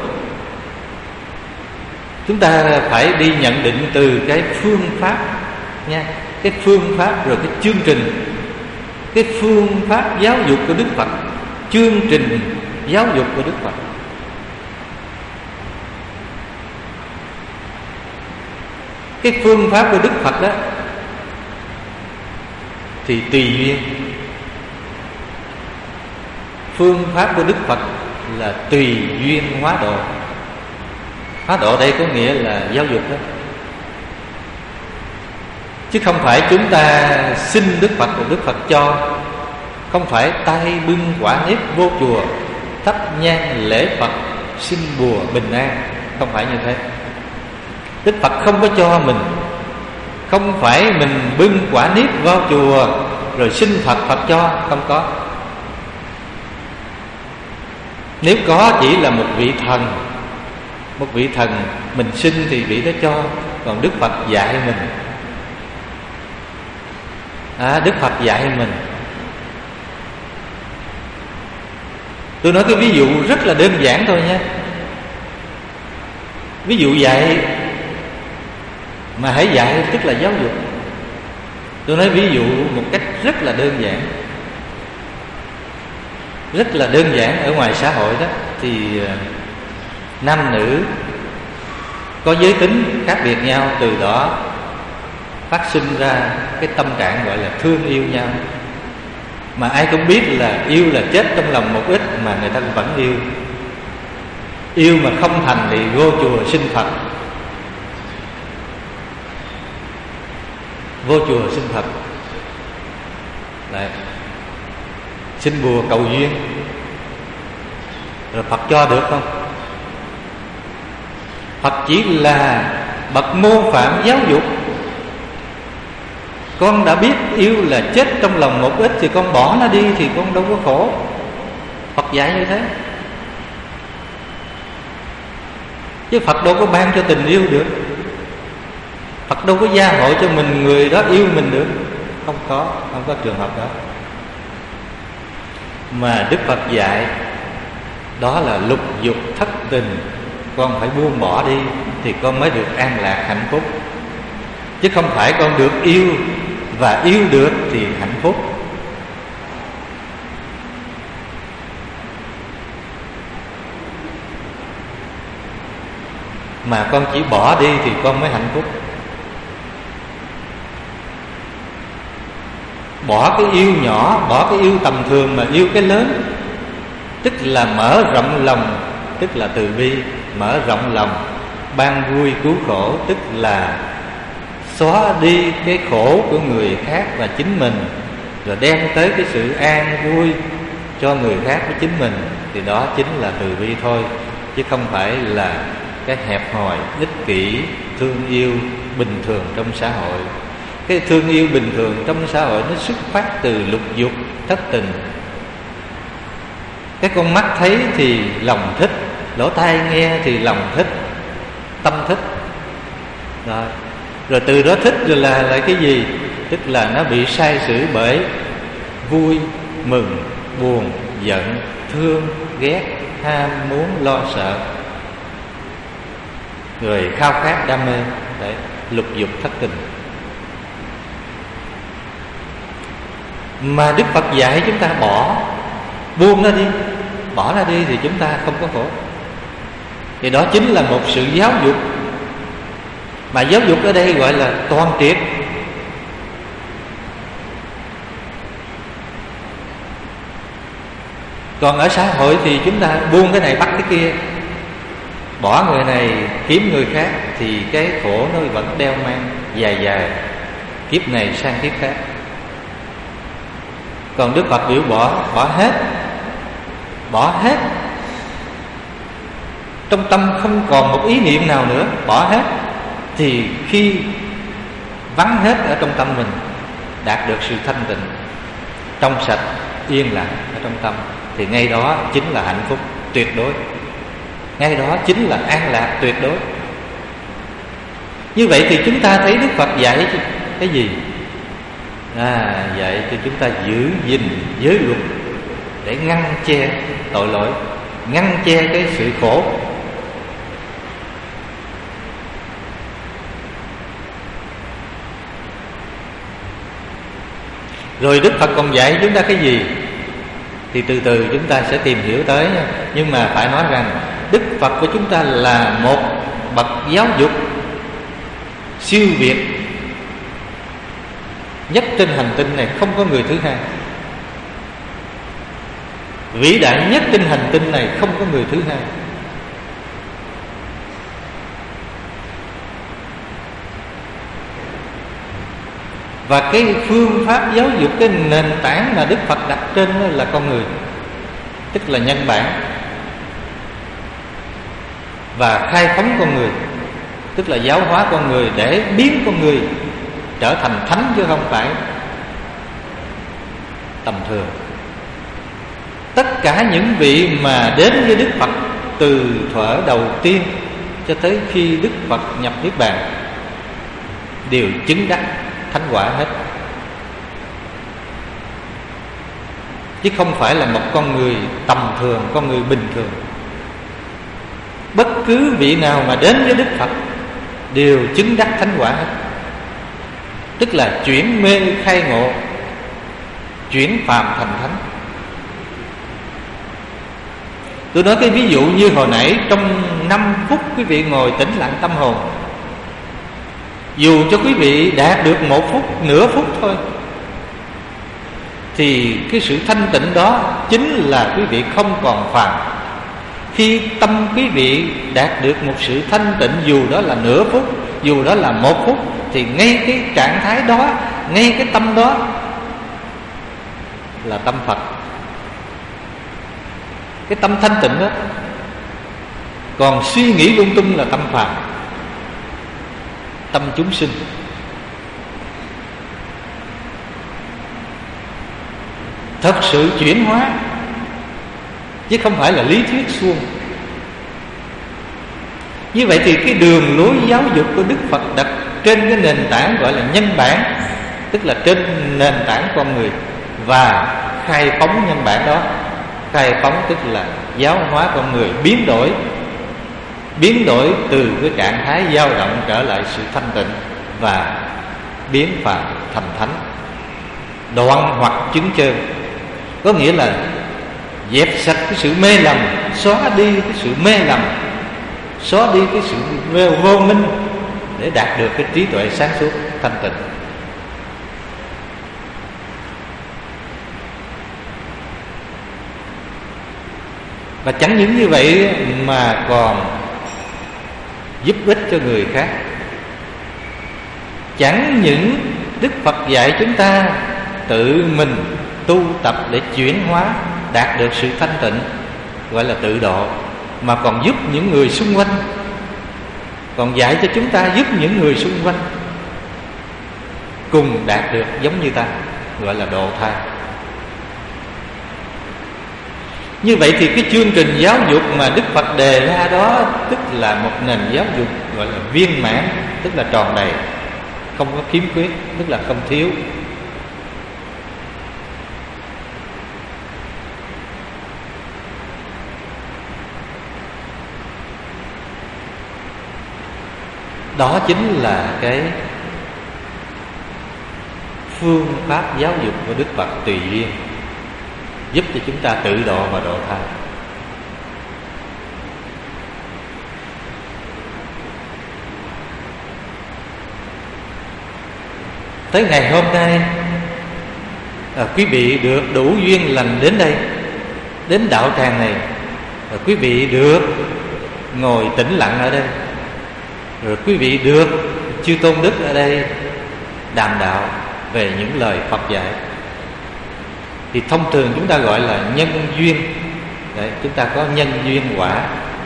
Chúng ta phải đi nhận định từ cái phương pháp nha, cái phương pháp rồi cái chương trình, cái phương pháp giáo dục của Đức Phật, chương trình giáo dục của Đức Phật. Cái phương pháp của Đức Phật đó thì tùy duyên. Phương pháp của Đức Phật là tùy duyên hóa độ. Hóa độ đây có nghĩa là giáo dục đó, chứ không phải chúng ta xin Đức Phật rồi Đức Phật cho. Không phải tay bưng quả nếp vô chùa, thắp nhang lễ Phật, xin bùa bình an. Không phải như thế. Đức Phật không có cho mình. Không phải mình bưng quả nếp vào chùa rồi xin Phật, Phật cho. Không có. Nếu có chỉ là một vị thần. Một vị thần mình xin thì vị đó cho. Còn Đức Phật dạy mình. à, Đức Phật dạy mình. Tôi nói cái ví dụ rất là đơn giản thôi nha. Ví dụ dạy mà hãy dạy tức là giáo dục. Tôi nói ví dụ một cách rất là đơn giản. Rất là đơn giản. Ở ngoài xã hội đó thì nam nữ có giới tính khác biệt nhau, từ đó phát sinh ra cái tâm trạng gọi là thương yêu nhau. Mà ai cũng biết là yêu là chết trong lòng một ít, mà người ta vẫn yêu. Yêu mà không thành thì vô chùa xin Phật. Vô chùa xin Phật. Đấy. Xin bùa cầu duyên. Rồi Phật cho được không? Phật chỉ là bậc mô phạm giáo dục. Con đã biết yêu là chết trong lòng một ít thì con bỏ nó đi thì con đâu có khổ. Phật dạy như thế. Chứ Phật đâu có ban cho tình yêu được. Phật đâu có gia hộ cho mình người đó yêu mình được. Không có, không có trường hợp đó. Mà Đức Phật dạy đó là lục dục thất tình. Con phải buông bỏ đi thì con mới được an lạc hạnh phúc. Chứ không phải con được yêu và yêu được thì hạnh phúc. Mà con chỉ bỏ đi thì con mới hạnh phúc. Bỏ cái yêu nhỏ, bỏ cái yêu tầm thường mà yêu cái lớn, tức là mở rộng lòng, tức là từ bi. Mở rộng lòng, ban vui cứu khổ, tức là xóa đi cái khổ của người khác và chính mình, rồi đem tới cái sự an vui cho người khác với chính mình. Thì đó chính là từ bi thôi, chứ không phải là cái hẹp hòi, ích kỷ, thương yêu bình thường trong xã hội. Cái thương yêu bình thường trong xã hội nó xuất phát từ lục dục thất tình. Cái con mắt thấy thì lòng thích, lỗ tai nghe thì lòng thích, tâm thích. Rồi, rồi từ đó thích rồi là lại cái gì? Tức là nó bị sai sử bởi vui, mừng, buồn, giận, thương, ghét, ham, muốn, lo sợ, rồi khao khát, đam mê. Đấy, lục dục thất tình. Mà Đức Phật dạy chúng ta bỏ, buông nó đi, bỏ nó đi thì chúng ta không có khổ. Thì đó chính là một sự giáo dục. Mà giáo dục ở đây gọi là toàn triệt. Còn ở xã hội thì chúng ta buông cái này bắt cái kia, bỏ người này kiếm người khác, thì cái khổ nó vẫn đeo mang dài dài, kiếp này sang kiếp khác. Còn Đức Phật biểu bỏ, bỏ hết. Bỏ hết. Trong tâm không còn một ý niệm nào nữa, bỏ hết. Thì khi vắng hết ở trong tâm mình, đạt được sự thanh tịnh, trong sạch, yên lặng ở trong tâm, thì ngay đó chính là hạnh phúc tuyệt đối. Ngay đó chính là an lạc tuyệt đối. Như vậy thì chúng ta thấy Đức Phật dạy cái gì? À, dạy cho chúng ta giữ gìn giới luật để ngăn che tội lỗi. ngăn che cái sự khổ. Rồi Đức Phật còn dạy chúng ta cái gì thì từ từ chúng ta sẽ tìm hiểu tới. Nhưng mà phải nói rằng Đức Phật của chúng ta là một bậc giáo dục siêu việt nhất trên hành tinh này, không có người thứ hai. Vĩ đại nhất trên hành tinh này, không có người thứ hai. Và cái phương pháp giáo dục, cái nền tảng mà Đức Phật đặt trên đó là con người, tức là nhân bản, và khai phóng con người, tức là giáo hóa con người để biến con người trở thành thánh, chứ không phải tầm thường. Tất cả những vị mà đến với Đức Phật từ thuở đầu tiên cho tới khi Đức Phật nhập Niết Bàn đều chứng đắc thánh quả hết, chứ không phải là một con người tầm thường, con người bình thường. Bất cứ vị nào mà đến với Đức Phật đều chứng đắc thánh quả hết, tức là chuyển mê khai ngộ, chuyển phàm thành thánh. Tôi nói cái ví dụ như hồi nãy, trong năm phút quý vị ngồi tĩnh lặng tâm hồn, dù cho quý vị đạt được một phút, nửa phút thôi, thì cái sự thanh tịnh đó chính là quý vị không còn phàm. Khi tâm quý vị đạt được một sự thanh tịnh, dù đó là nửa phút, dù đó là một phút, thì ngay cái trạng thái đó, ngay cái tâm đó là tâm Phật. Cái tâm thanh tịnh đó. Còn suy nghĩ lung tung là tâm phàm, tâm chúng sinh. Thật sự chuyển hóa, chứ không phải là lý thuyết suông. Như vậy thì cái đường lối giáo dục của Đức Phật đặt trên cái nền tảng gọi là nhân bản, tức là trên nền tảng con người, và khai phóng nhân bản đó. Khai phóng tức là giáo hóa con người, biến đổi biến đổi từ cái trạng thái dao động trở lại sự thanh tịnh, và biến phàm thành thánh, đoạn hoặc chứng chơn. Có nghĩa là dẹp sạch cái sự mê lầm, xóa đi cái sự mê lầm, xóa đi cái sự vô minh, để đạt được cái trí tuệ sáng suốt thanh tịnh. Và chẳng những như vậy mà còn giúp ích cho người khác. Chẳng những Đức Phật dạy chúng ta tự mình tu tập để chuyển hóa, đạt được sự thanh tịnh, gọi là tự độ, mà còn giúp những người xung quanh, còn dạy cho chúng ta giúp những người xung quanh cùng đạt được giống như ta, gọi là độ tha. Như vậy thì cái chương trình giáo dục mà Đức Phật đề ra đó, tức là một nền giáo dục gọi là viên mãn, tức là tròn đầy, không có khiếm khuyết, tức là không thiếu. Đó chính là cái phương pháp giáo dục của Đức Phật tùy duyên, giúp cho chúng ta tự độ và độ tha. Tới ngày hôm nay, à, quý vị được đủ duyên lành đến đây, đến đạo tràng này, và quý vị được ngồi tĩnh lặng ở đây, rồi quý vị được chư tôn đức ở đây đàm đạo về những lời Phật dạy. Thì thông thường chúng ta gọi là nhân duyên. Đấy, chúng ta có nhân duyên quả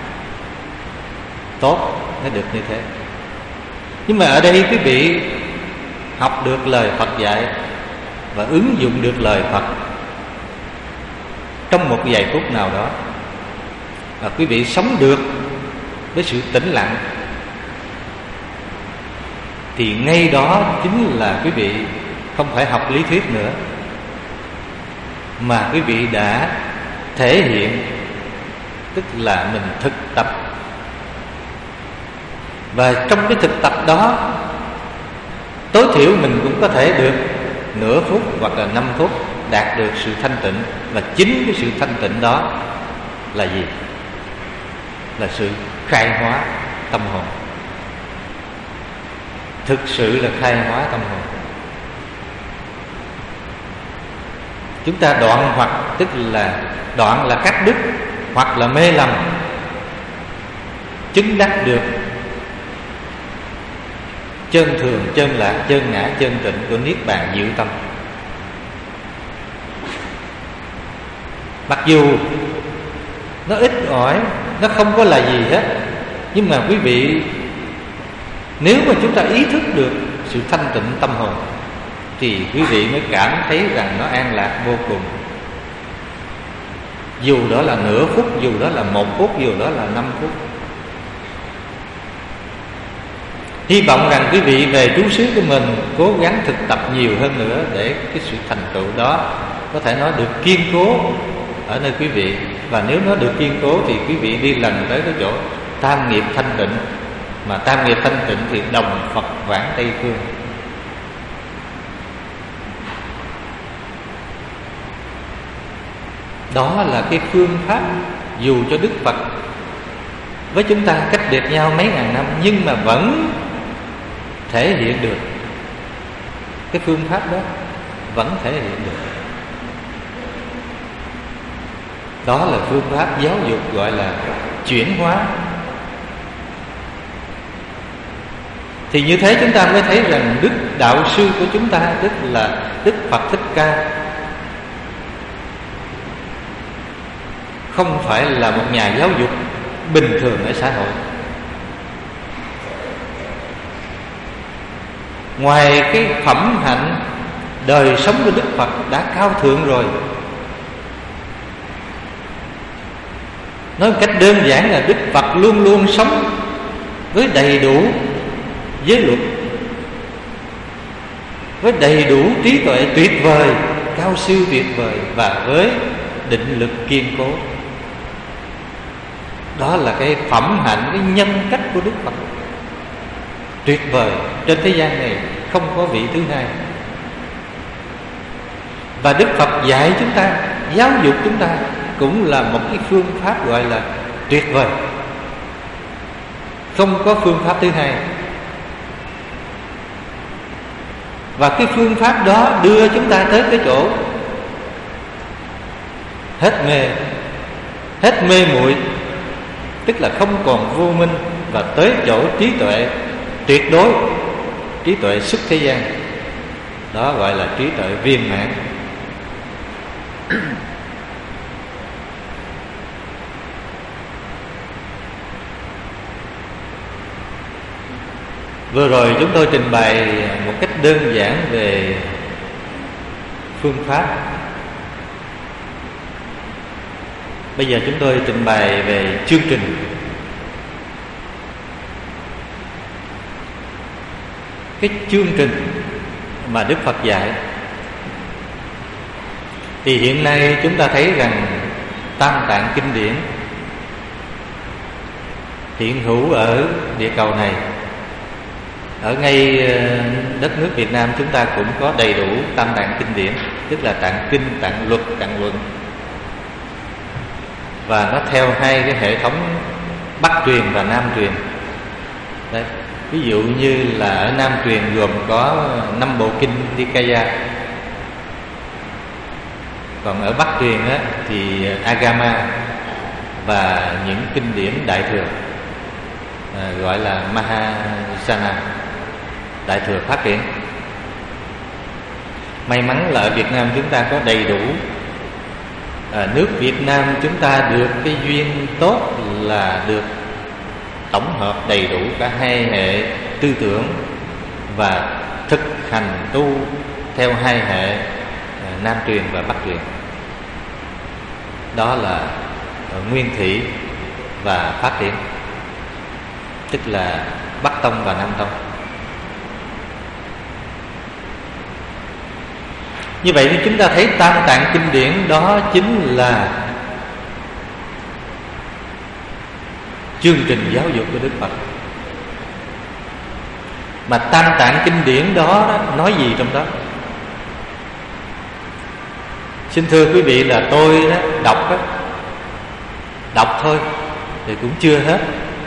tốt mới được như thế. Nhưng mà ở đây quý vị học được lời Phật dạy và ứng dụng được lời Phật trong một vài phút nào đó, và quý vị sống được với sự tĩnh lặng, thì ngay đó chính là quý vị không phải học lý thuyết nữa, mà quý vị đã thể hiện tức là mình thực tập. Và trong cái thực tập đó, tối thiểu mình cũng có thể được nửa phút hoặc là năm phút đạt được sự thanh tịnh. Và chính cái sự thanh tịnh đó là gì? Là sự khai hóa tâm hồn. Thực sự là khai hóa tâm hồn. Chúng ta đoạn hoặc, tức là đoạn là cắt đứt, hoặc là mê lầm, chứng đắc được chân thường, chân lạc, chân ngã, chân tịnh của Niết Bàn Diệu Tâm. Mặc dù nó ít ỏi, nó không có là gì hết, nhưng mà quý vị, nếu mà chúng ta ý thức được sự thanh tịnh tâm hồn thì quý vị mới cảm thấy rằng nó an lạc vô cùng. Dù đó là nửa phút, dù đó là một phút, dù đó là năm phút. Hy vọng rằng quý vị về trú xứ của mình cố gắng thực tập nhiều hơn nữa để cái sự thành tựu đó có thể nói được kiên cố ở nơi quý vị. Và nếu nó được kiên cố thì quý vị đi lần tới cái chỗ tam nghiệp thanh tịnh. Mà tam nghiệp thanh tịnh thì đồng Phật vãng Tây Phương. Đó là cái phương pháp, dù cho Đức Phật với chúng ta cách biệt nhau mấy ngàn năm, nhưng mà vẫn thể hiện được. Cái phương pháp đó vẫn thể hiện được. Đó là phương pháp giáo dục gọi là chuyển hóa. Thì như thế chúng ta mới thấy rằng Đức Đạo Sư của chúng ta, tức là Đức Phật Thích Ca, không phải là một nhà giáo dục bình thường ở xã hội. Ngoài cái phẩm hạnh đời sống của Đức Phật đã cao thượng rồi, nói một cách đơn giản là Đức Phật luôn luôn sống với đầy đủ giới luật, với đầy đủ trí tuệ tuyệt vời, cao siêu tuyệt vời, và với định lực kiên cố. Đó là cái phẩm hạnh, cái nhân cách của Đức Phật tuyệt vời. Trên thế gian này không có vị thứ hai. Và Đức Phật dạy chúng ta, giáo dục chúng ta cũng là một cái phương pháp gọi là tuyệt vời. Không có phương pháp thứ hai. Và cái phương pháp đó đưa chúng ta tới cái chỗ hết mê, hết mê muội, tức là không còn vô minh, và tới chỗ trí tuệ tuyệt đối, trí tuệ xuất thế gian. Đó gọi là trí tuệ viên mãn. Vừa rồi chúng tôi trình bày một cách đơn giản về phương pháp. Bây giờ chúng tôi trình bày về chương trình. Cái chương trình mà Đức Phật dạy thì hiện nay chúng ta thấy rằng Tam Tạng Kinh Điển hiện hữu ở địa cầu này. Ở ngay đất nước Việt Nam chúng ta cũng có đầy đủ Tam Tạng Kinh Điển, tức là Tạng Kinh, Tạng Luật, Tạng Luận. Và nó theo hai cái hệ thống Bắc truyền và Nam truyền. Đấy. Ví dụ như là ở Nam truyền gồm có năm bộ kinh Nikaya, còn ở Bắc truyền á, thì Agama và những kinh điển Đại thừa, à, gọi là Mahayana, Đại thừa phát triển. May mắn là ở Việt Nam chúng ta có đầy đủ. À, nước Việt Nam chúng ta được cái duyên tốt là được tổng hợp đầy đủ cả hai hệ tư tưởng và thực hành tu theo hai hệ à, Nam truyền và Bắc truyền. Đó là Nguyên Thủy và phát triển, tức là Bắc Tông và Nam Tông. Như vậy thì chúng ta thấy Tam Tạng Kinh Điển đó chính là chương trình giáo dục của Đức Phật. Mà Tam Tạng kinh điển đó, đó nói gì trong đó? Xin thưa quý vị là tôi đó đọc đó, đọc thôi thì cũng chưa hết,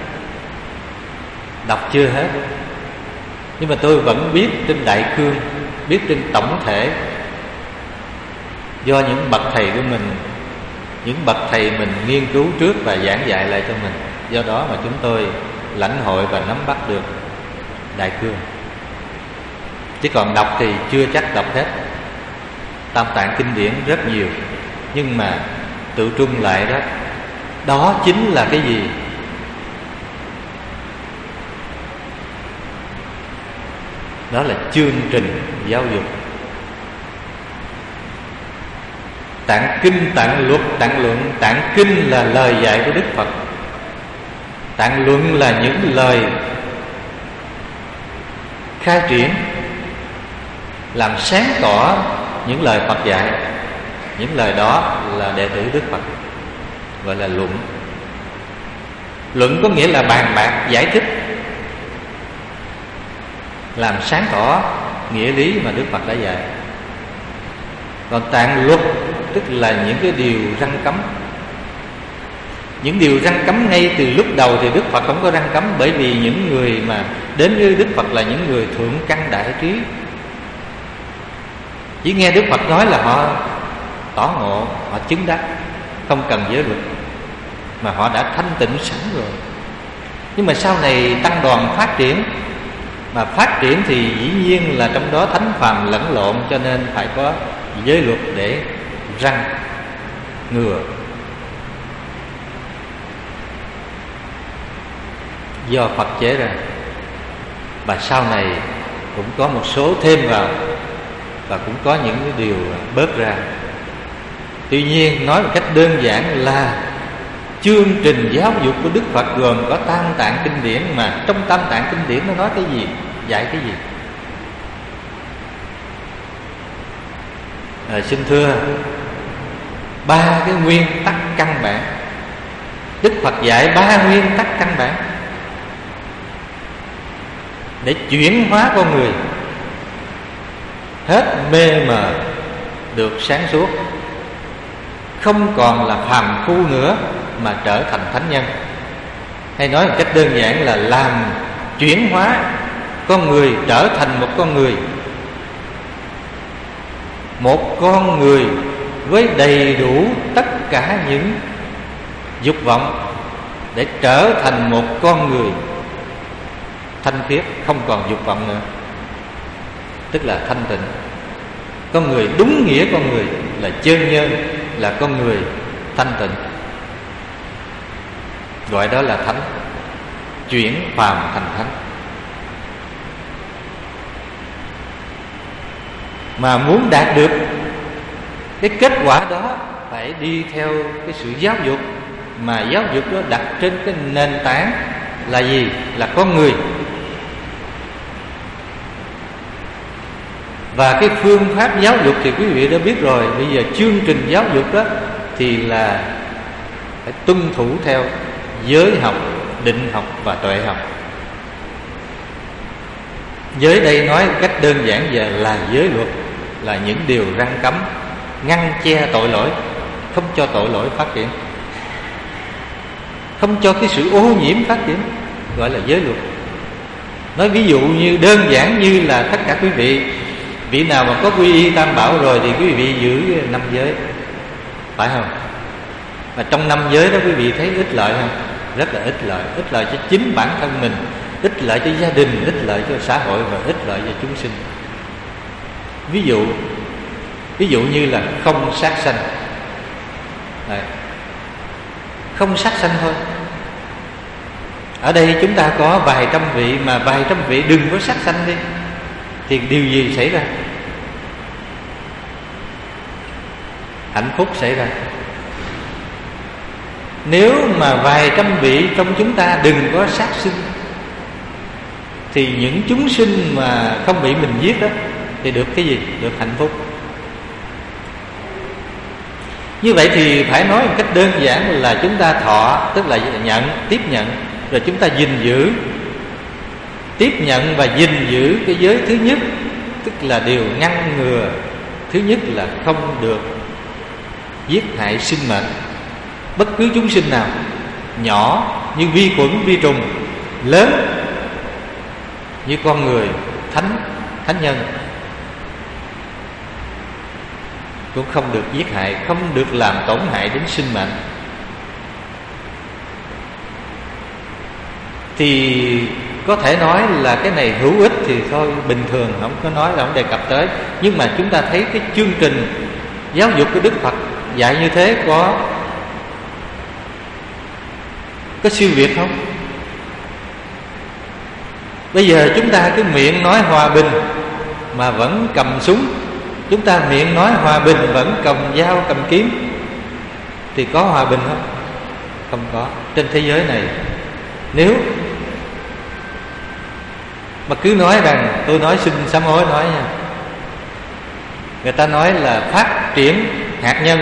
đọc chưa hết, nhưng mà tôi vẫn biết trên đại cương, biết trên tổng thể, do những bậc thầy của mình, những bậc thầy mình nghiên cứu trước và giảng dạy lại cho mình. Do đó mà chúng tôi lãnh hội và nắm bắt được đại cương. Chứ còn đọc thì chưa chắc đọc hết. Tam Tạng kinh điển rất nhiều, nhưng mà tự trung lại đó, đó chính là cái gì? Đó là chương trình giáo dục. Tạng kinh, tạng luật, tạng luận. Tạng kinh là lời dạy của Đức Phật. Tạng luận là những lời khai triển, làm sáng tỏ những lời Phật dạy. Những lời đó là đệ tử Đức Phật gọi là luận. Luận có nghĩa là bàn bạc, giải thích, làm sáng tỏ nghĩa lý mà Đức Phật đã dạy. Còn tạng luật tức là những cái điều răn cấm. Những điều răn cấm ngay từ lúc đầu thì Đức Phật không có răn cấm, bởi vì những người mà đến với Đức Phật là những người thượng căn đại trí. Chỉ nghe Đức Phật nói là họ tỏ ngộ, họ chứng đắc, không cần giới luật, mà họ đã thanh tịnh sẵn rồi. Nhưng mà sau này tăng đoàn phát triển, mà phát triển thì dĩ nhiên là trong đó thánh phàm lẫn lộn, cho nên phải có giới luật để răn ngừa. Do Phật chế ra, và sau này cũng có một số thêm vào, và cũng có những cái điều bớt ra. Tuy nhiên nói một cách đơn giản là chương trình giáo dục của Đức Phật gồm có Tam Tạng kinh điển, mà trong Tam Tạng kinh điển nó nói cái gì, dạy cái gì. À, xin thưa, ba cái nguyên tắc căn bản. Đức Phật dạy ba nguyên tắc căn bản để chuyển hóa con người hết mê mờ được sáng suốt, không còn là phàm phu nữa mà trở thành thánh nhân. Hay nói một cách đơn giản là làm chuyển hóa con người trở thành một con người, một con người với đầy đủ tất cả những dục vọng, để trở thành một con người thanh khiết, không còn dục vọng nữa, tức là thanh tịnh. Con người đúng nghĩa con người là chân nhân, là con người thanh tịnh, gọi đó là thánh, chuyển phàm thành thánh. Mà muốn đạt được cái kết quả đó phải đi theo cái sự giáo dục, mà giáo dục đó đặt trên cái nền tảng là gì? Là con người. Và cái phương pháp giáo dục thì quý vị đã biết rồi. Bây giờ chương trình giáo dục đó thì là phải tuân thủ theo giới học, định học và tuệ học. Giới đây nói cách đơn giản về là giới luật, là những điều răn cấm, ngăn che tội lỗi, không cho tội lỗi phát triển, không cho cái sự ô nhiễm phát triển, gọi là giới luật. Nói ví dụ như đơn giản như là tất cả quý vị, vị nào mà có quy y tam bảo rồi thì quý vị giữ năm giới, phải không? Mà trong năm giới đó quý vị thấy ích lợi không? Rất là ích lợi. Ích lợi cho chính bản thân mình, ích lợi cho gia đình, ích lợi cho xã hội và ích lợi cho chúng sinh. Ví dụ Ví dụ như là không sát sanh. Đấy. Không sát sanh thôi. Ở đây chúng ta có vài trăm vị, mà vài trăm vị đừng có sát sanh đi, thì điều gì xảy ra? Hạnh phúc xảy ra. Nếu mà vài trăm vị trong chúng ta đừng có sát sinh, thì những chúng sinh mà không bị mình giết đó thì được cái gì? Được hạnh phúc. Như vậy thì phải nói một cách đơn giản là chúng ta thọ, tức là nhận, tiếp nhận, rồi chúng ta gìn giữ. Tiếp nhận và gìn giữ cái giới thứ nhất, tức là điều ngăn ngừa. Thứ nhất là không được giết hại sinh mệnh, bất cứ chúng sinh nào, nhỏ như vi khuẩn, vi trùng, lớn như con người, thánh, thánh nhân, cũng không được giết hại, không được làm tổn hại đến sinh mệnh. Thì có thể nói là cái này hữu ích thì thôi, bình thường không có nói, là không đề cập tới. Nhưng mà chúng ta thấy cái chương trình giáo dục của Đức Phật dạy như thế có có siêu việt không? Bây giờ chúng ta cứ miệng nói hòa bình mà vẫn cầm súng, chúng ta miệng nói hòa bình vẫn cầm dao, cầm kiếm, thì có hòa bình không? Không có. Trên thế giới này, nếu mà cứ nói rằng, tôi nói xin sám hối nói nha, người ta nói là phát triển hạt nhân,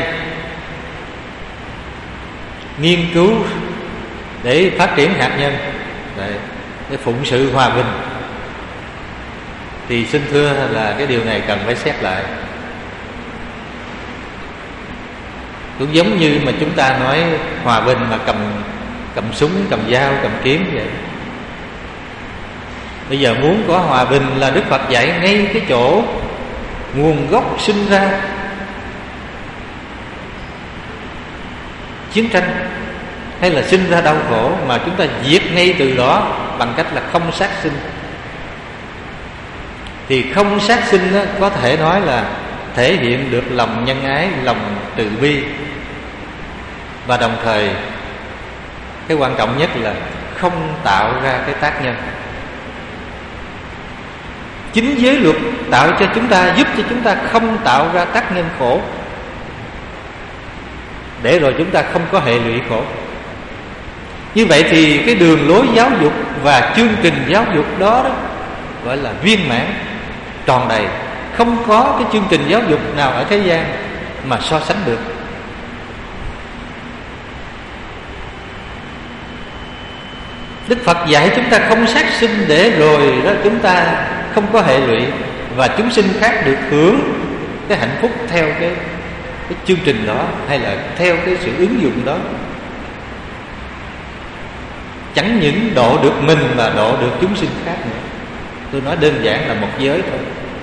nghiên cứu để phát triển hạt nhân, để, để phụng sự hòa bình, thì xin thưa là cái điều này cần phải xét lại. Cũng giống như mà chúng ta nói hòa bình mà cầm cầm súng, cầm dao, cầm kiếm vậy. Bây giờ muốn có hòa bình là Đức Phật dạy ngay cái chỗ nguồn gốc sinh ra chiến tranh hay là sinh ra đau khổ, mà chúng ta diệt ngay từ đó bằng cách là không sát sinh. Thì không sát sinh đó, có thể nói là thể hiện được lòng nhân ái, lòng từ bi, và đồng thời cái quan trọng nhất là không tạo ra cái tác nhân. Chính giới luật tạo cho chúng ta, giúp cho chúng ta không tạo ra tác nhân khổ, để rồi chúng ta không có hệ lụy khổ. Như vậy thì cái đường lối giáo dục và chương trình giáo dục đó, đó gọi là viên mãn, tròn đầy. Không có cái chương trình giáo dục nào ở thế gian mà so sánh được. Đức Phật dạy chúng ta không sát sinh, để rồi đó chúng ta không có hệ lụy, và chúng sinh khác được hưởng cái hạnh phúc theo cái, cái chương trình đó, hay là theo cái sự ứng dụng đó. Chẳng những độ được mình mà độ được chúng sinh khác nữa. Tôi nói đơn giản là một giới thôi.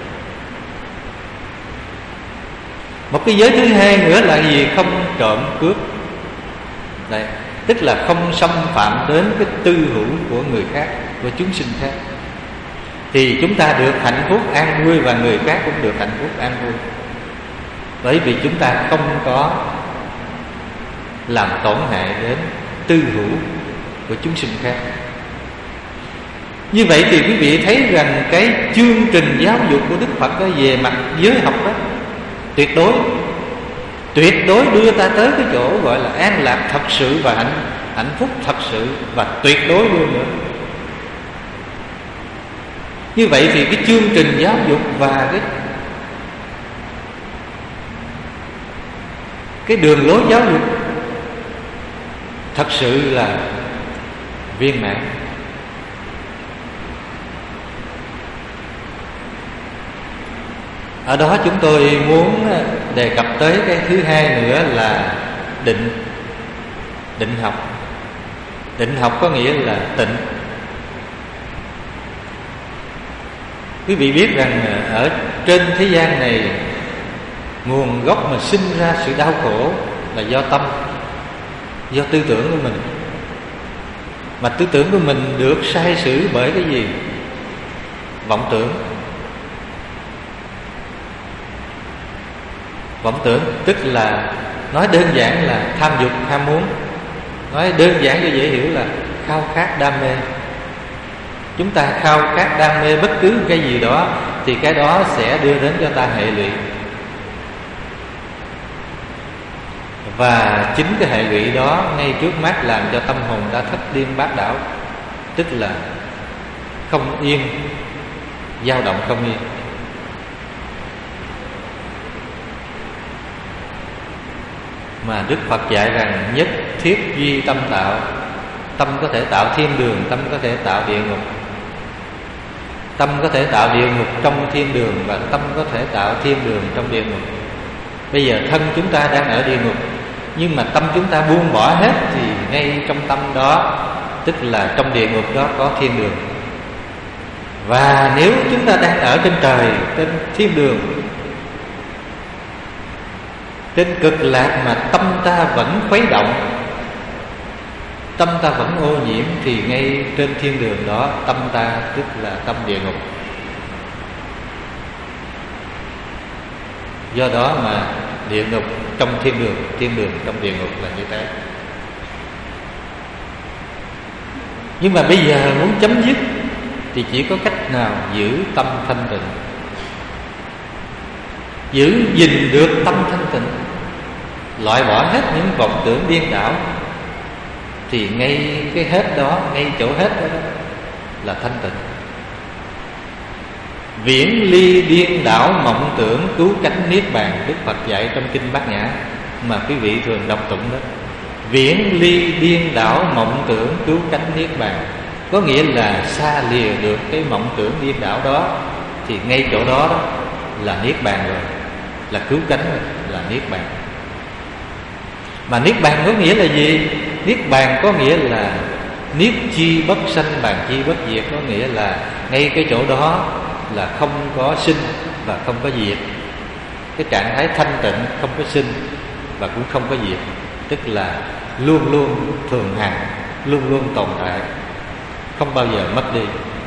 Một cái giới thứ hai nữa là gì? Không trộm cướp. Đây, tức là không xâm phạm đến cái tư hữu của người khác, của chúng sinh khác. Thì chúng ta được hạnh phúc an vui, và người khác cũng được hạnh phúc an vui, bởi vì chúng ta không có làm tổn hại đến tư hữu của chúng sinh khác. Như vậy thì quý vị thấy rằng cái chương trình giáo dục của Đức Phật đó về mặt giới học đó tuyệt đối tuyệt đối đưa ta tới cái chỗ gọi là an lạc thật sự và hạnh hạnh phúc thật sự, và tuyệt đối luôn nữa. Như vậy thì cái chương trình giáo dục và cái cái đường lối giáo dục thật sự là viên mãn. Ở đó chúng tôi muốn đề cập tới cái thứ hai nữa là định định học. Định học có nghĩa là tịnh. Quý vị biết rằng ở trên thế gian này, nguồn gốc mà sinh ra sự đau khổ là do tâm, do tư tưởng của mình. Mà tư tưởng của mình được sai sử bởi cái gì? Vọng tưởng. Vọng tưởng tức là, nói đơn giản là tham dục, ham muốn. Nói đơn giản cho dễ hiểu là khao khát, đam mê. Chúng ta khao khát, đam mê bất cứ cái gì đó, thì cái đó sẽ đưa đến cho ta hệ lụy. Và chính cái hệ lụy đó ngay trước mắt làm cho tâm hồn ta thất điên bát đảo, tức là không yên, dao động không yên. mà Đức Phật dạy rằng nhất thiết duy tâm tạo. Tâm có thể tạo thiên đường, tâm có thể tạo địa ngục. Tâm có thể tạo địa ngục trong thiên đường, và tâm có thể tạo thiên đường trong địa ngục. Bây giờ thân chúng ta đang ở địa ngục, nhưng mà tâm chúng ta buông bỏ hết, thì ngay trong tâm đó, tức là trong địa ngục đó, có thiên đường. Và nếu chúng ta đang ở trên trời, trên thiên đường, trên cực lạc, mà tâm ta vẫn khuấy động, tâm ta vẫn ô nhiễm, thì ngay trên thiên đường đó, tâm ta tức là tâm địa ngục. Do đó mà địa ngục trong thiên đường, thiên đường trong địa ngục là như thế. Nhưng mà bây giờ muốn chấm dứt thì chỉ có cách nào? Giữ tâm thanh tịnh, giữ gìn được tâm thanh tịnh, loại bỏ hết những vọng tưởng điên đảo, thì ngay cái hết đó, ngay chỗ hết đó, đó là thanh tịnh. Viễn ly điên đảo mộng tưởng, cứu cánh niết bàn. Đức Phật dạy trong kinh Bát Nhã mà quý vị thường đọc tụng đó. Viễn ly điên đảo mộng tưởng, cứu cánh niết bàn. Có nghĩa là xa lìa được cái mộng tưởng điên đảo đó, thì ngay chỗ đó, đó là niết bàn rồi, là cứu cánh rồi, là niết bàn. Mà niết bàn có nghĩa là gì? Niết bàn có nghĩa là niết chi bất sanh, bàn chi bất diệt. Có nghĩa là ngay cái chỗ đó là không có sinh và không có diệt. Cái trạng thái thanh tịnh không có sinh và cũng không có diệt, tức là luôn luôn thường hằng, luôn luôn tồn tại, không bao giờ mất đi.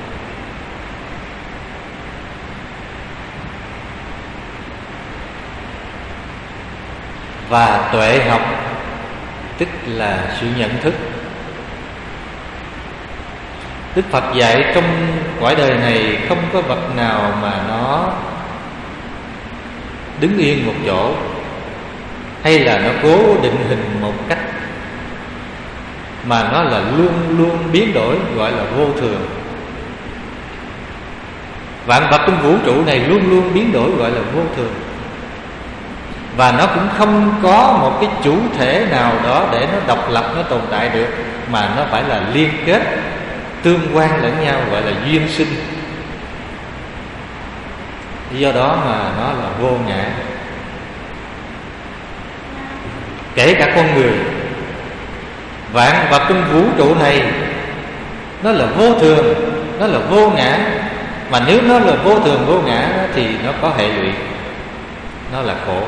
Và tuệ học tức là sự nhận thức. Đức Phật dạy trong cõi đời này không có vật nào mà nó đứng yên một chỗ, hay là nó cố định hình một cách, mà nó là luôn luôn biến đổi, gọi là vô thường. Vạn vật trong vũ trụ này luôn luôn biến đổi, gọi là vô thường. Và nó cũng không có một cái chủ thể nào đó để nó độc lập, nó tồn tại được, mà nó phải là liên kết, tương quan lẫn nhau, gọi là duyên sinh. Do đó mà nó là vô ngã. Kể cả con người, vạn vật trong vũ trụ này nó là vô thường, nó là vô ngã. Mà nếu nó là vô thường vô ngã thì nó có hệ lụy, nó là khổ.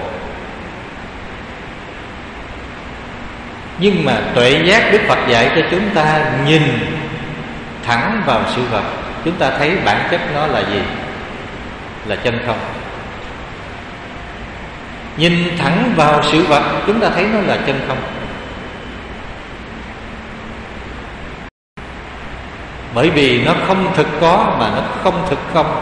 Nhưng mà tuệ giác Đức Phật dạy cho chúng ta nhìn thẳng vào sự vật, chúng ta thấy bản chất nó là gì? Là chân không. Nhìn thẳng vào sự vật, chúng ta thấy nó là chân không. Bởi vì nó không thực có mà nó không thực không.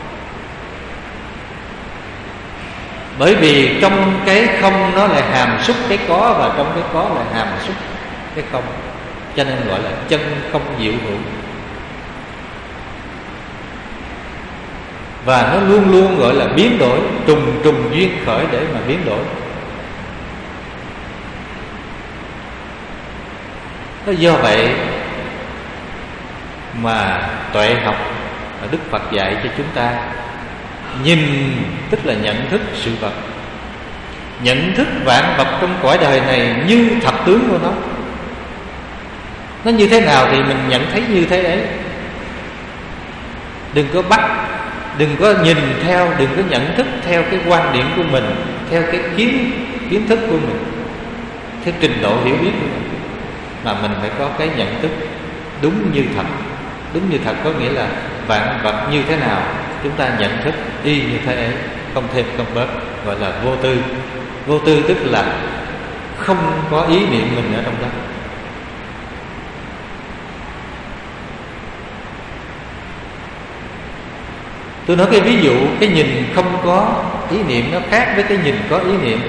Bởi vì trong cái không nó lại hàm xúc cái có, và trong cái có lại hàm xúc cái không. Cho nên gọi là chân không diệu hữu. Và nó luôn luôn gọi là biến đổi, trùng trùng duyên khởi để mà biến đổi. Nó do vậy mà tuệ học ở Đức Phật dạy cho chúng ta nhìn, tức là nhận thức sự vật, nhận thức vạn vật trong cõi đời này như thật tướng của nó. Nó như thế nào thì mình nhận thấy như thế ấy. Đừng có bắt, đừng có nhìn theo, đừng có nhận thức theo cái quan điểm của mình, theo cái kiến kiến thức của mình, theo trình độ hiểu biết của mình, mà mình phải có cái nhận thức đúng như thật. Đúng như thật có nghĩa là vạn vật như thế nào chúng ta nhận thức y như thế ấy, không thêm không bớt, gọi là vô tư. Vô tư tức là không có ý niệm mình ở trong đó. Tôi nói cái ví dụ, cái nhìn không có ý niệm nó khác với cái nhìn có ý niệm.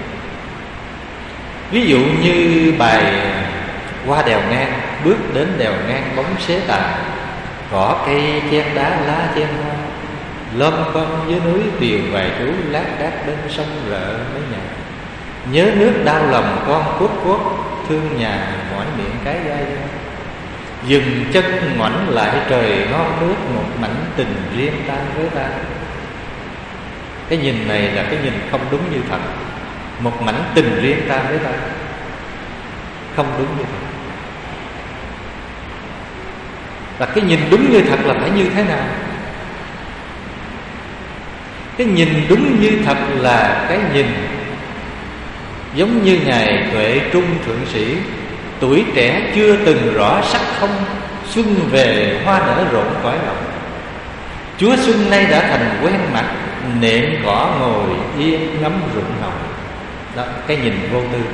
Ví dụ như bài qua đèo ngang, bước đến đèo ngang bóng xế tàn, cỏ cây chen đá lá chen hoa, lom bom dưới núi tiều vài trú lác đác bên sông rợ mấy nhà. nhớ nước đau lòng con cuốc cuốc, thương nhà mỏi miệng cái gai. Dừng chân ngoảnh lại trời non nước, một mảnh tình riêng ta với ta. Cái nhìn này là cái nhìn không đúng như thật. Một mảnh tình riêng ta với ta, không đúng như thật. Và cái nhìn đúng như thật là phải như thế nào? Cái nhìn đúng như thật là cái nhìn giống như Ngài Tuệ Trung Thượng Sĩ: tuổi trẻ chưa từng rõ sắc không, xuân về hoa nở rộn cõi lòng. Chúa xuân nay đã thành quen mặt, nệm cỏ ngồi yên ngắm rụng hồng. Đó, cái nhìn vô tư.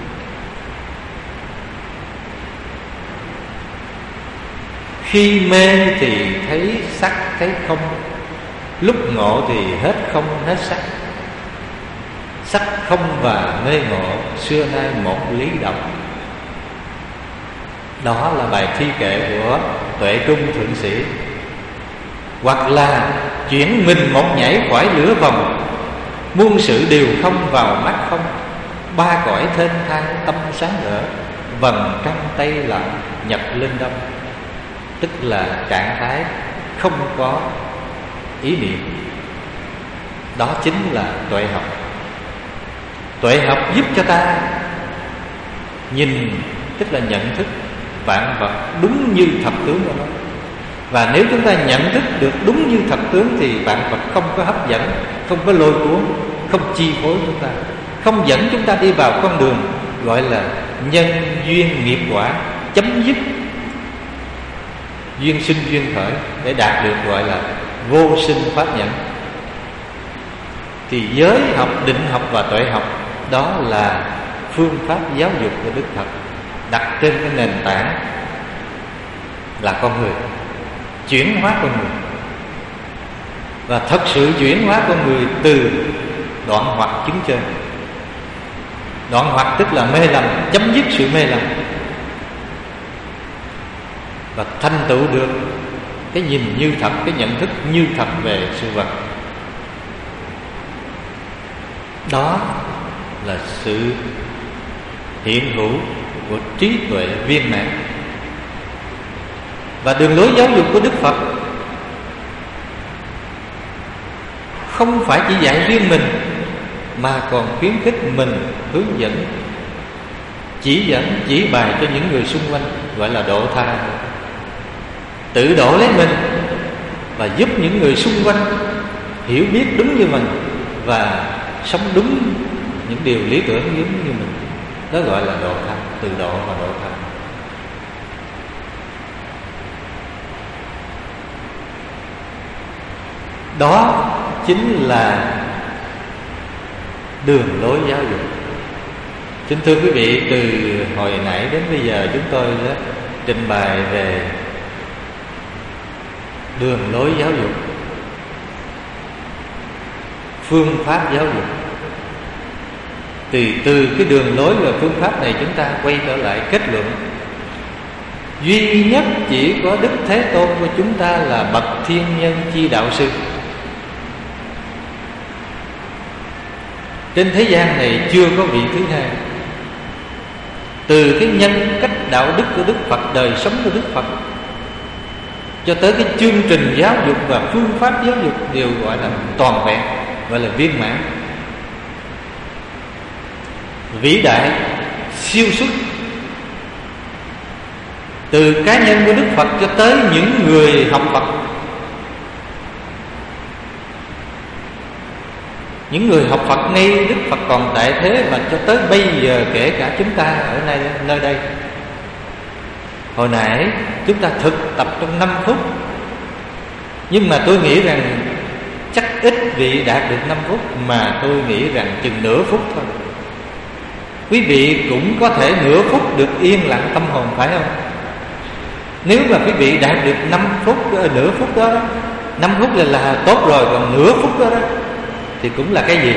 Khi mê thì thấy sắc thấy không, lúc ngộ thì hết không hết sắc. Sắc không và mê ngộ, xưa nay một lý động. Đó là bài thi kệ của Tuệ Trung Thượng Sĩ. Hoặc là chuyển mình một nhảy khỏi lửa vòng, muôn sự đều không vào mắt không. Ba cõi thênh thang tâm sáng rỡ, vầng trăng tây lặng nhập lên đông. Tức là trạng thái không có ý niệm. Đó chính là tuệ học. Tuệ học giúp cho ta nhìn, tức là nhận thức vạn vật đúng như thập tướng của nó. Và nếu chúng ta nhận thức được đúng như thập tướng thì vạn vật không có hấp dẫn, không có lôi cuốn, không chi phối chúng ta, không dẫn chúng ta đi vào con đường gọi là nhân duyên nghiệp quả, chấm dứt duyên sinh duyên khởi để đạt được gọi là vô sinh pháp nhẫn. Thì giới học, định học và tuệ học đó là phương pháp giáo dục của Đức Phật, đặt trên cái nền tảng là con người, chuyển hóa con người. Và thật sự chuyển hóa con người từ đoạn hoặc chứng trên. Đoạn hoặc tức là mê lầm, chấm dứt sự mê lầm, và thành tựu được cái nhìn như thật, cái nhận thức như thật về sự vật. Đó là sự hiện hữu của trí tuệ viên mãn. Và đường lối giáo dục của Đức Phật không phải chỉ dạy riêng mình, mà còn khuyến khích mình, hướng dẫn, chỉ dẫn, chỉ bài cho những người xung quanh, gọi là độ tha. Tự độ lấy mình và giúp những người xung quanh hiểu biết đúng như mình và sống đúng những điều lý tưởng giống như mình. Đó gọi là độ tha, tự độ và độ tha. Đó chính là đường lối giáo dục. Kính thưa quý vị, từ hồi nãy đến bây giờ chúng tôi đã trình bày về đường lối giáo dục, phương pháp giáo dục. Thì từ cái đường lối và phương pháp này chúng ta quay trở lại kết luận duy nhất chỉ có Đức Thế Tôn của chúng ta là bậc thiên nhân chi đạo sư. Trên thế gian này chưa có vị thứ hai. Từ cái nhân cách đạo đức của Đức Phật, đời sống của Đức Phật, cho tới cái chương trình giáo dục và phương pháp giáo dục đều gọi là toàn vẹn, gọi là viên mãn, vĩ đại, siêu xuất. Từ cá nhân của Đức Phật cho tới những người học Phật, những người học Phật ngay Đức Phật còn tại thế, và cho tới bây giờ kể cả chúng ta ở nơi, nơi đây. Hồi nãy chúng ta thực tập trong năm phút, nhưng mà tôi nghĩ rằng chắc ít vị đạt được năm phút, mà tôi nghĩ rằng chừng nửa phút thôi. Quý vị cũng có thể nửa phút được yên lặng tâm hồn, phải không? Nếu mà quý vị đạt được năm phút, nửa phút đó, năm phút là, là tốt rồi, còn nửa phút đó, đó thì cũng là cái gì?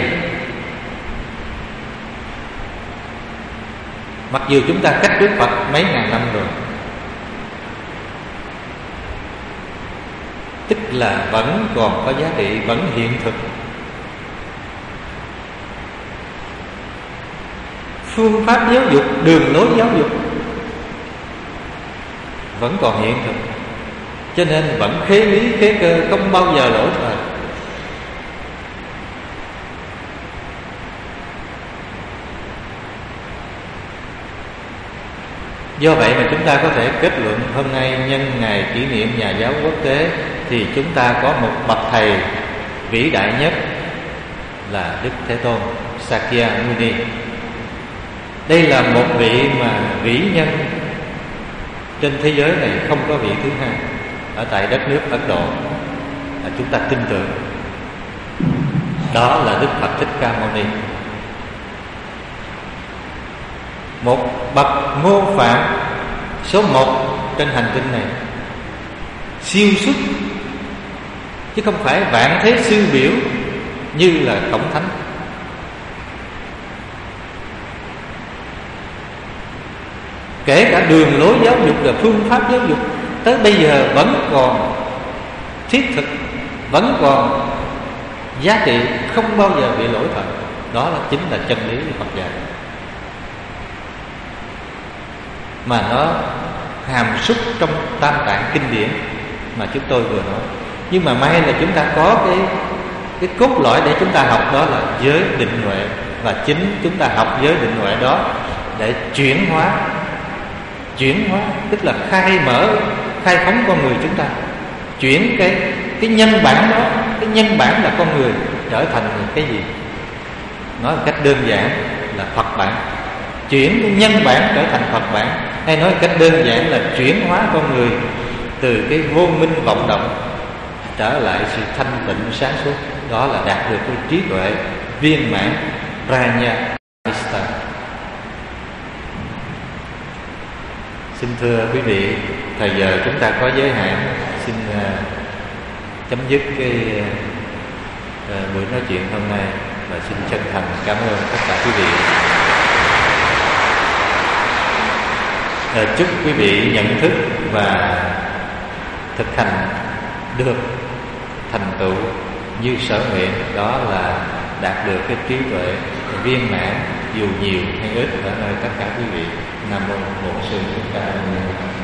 Mặc dù chúng ta cách Đức Phật mấy ngàn năm rồi, tức là vẫn còn có giá trị, vẫn hiện thực. phương pháp giáo dục, đường lối giáo dục vẫn còn hiện thực, cho nên vẫn khế lý khế cơ, không bao giờ lỗi thời. Do vậy mà chúng ta có thể kết luận hôm nay nhân ngày kỷ niệm Nhà giáo quốc tế thì chúng ta có một bậc thầy vĩ đại nhất là Đức Thế Tôn Sakyamuni. Đây là một vị mà vĩ nhân trên thế giới này không có vị thứ hai ở tại đất nước Ấn Độ là chúng ta tin tưởng. Đó là Đức Phật Thích Ca Mâu Ni, một bậc mô phạm số một trên hành tinh này, siêu xuất chứ không phải vạn thế sư biểu như là Khổng Thánh. Kể cả đường lối giáo dục và phương pháp giáo dục tới bây giờ vẫn còn thiết thực, vẫn còn giá trị, không bao giờ bị lỗi thời. Đó là chính là chân lý của Phật dạy, mà nó hàm súc trong Tam Tạng kinh điển mà chúng tôi vừa nói. Nhưng mà may là chúng ta có cái cái cốt lõi để chúng ta học, đó là giới định huệ, và chính chúng ta học giới định huệ đó để chuyển hóa, chuyển hóa tức là khai mở, khai phóng con người chúng ta, chuyển cái cái nhân bản đó, cái nhân bản là con người trở thành cái gì? Nói một cách đơn giản là Phật bản. Chuyển cái nhân bản trở thành Phật bản, hay nói một cách đơn giản là chuyển hóa con người từ cái vô minh vọng động trở lại sự thanh tịnh sáng suốt. Đó là đạt được cái trí tuệ viên mãn Prajna. Xin thưa quý vị, thời giờ chúng ta có giới hạn, xin uh, chấm dứt cái uh, buổi nói chuyện hôm nay, và xin chân thành cảm ơn tất cả quý vị. Uh, chúc quý vị nhận thức và thực hành được thành tựu như sở nguyện, đó là đạt được cái trí tuệ viên mãn dù nhiều hay ít ở nơi tất cả quý vị. Nam mô Bổn Sư Thích Ca Mâu Ni.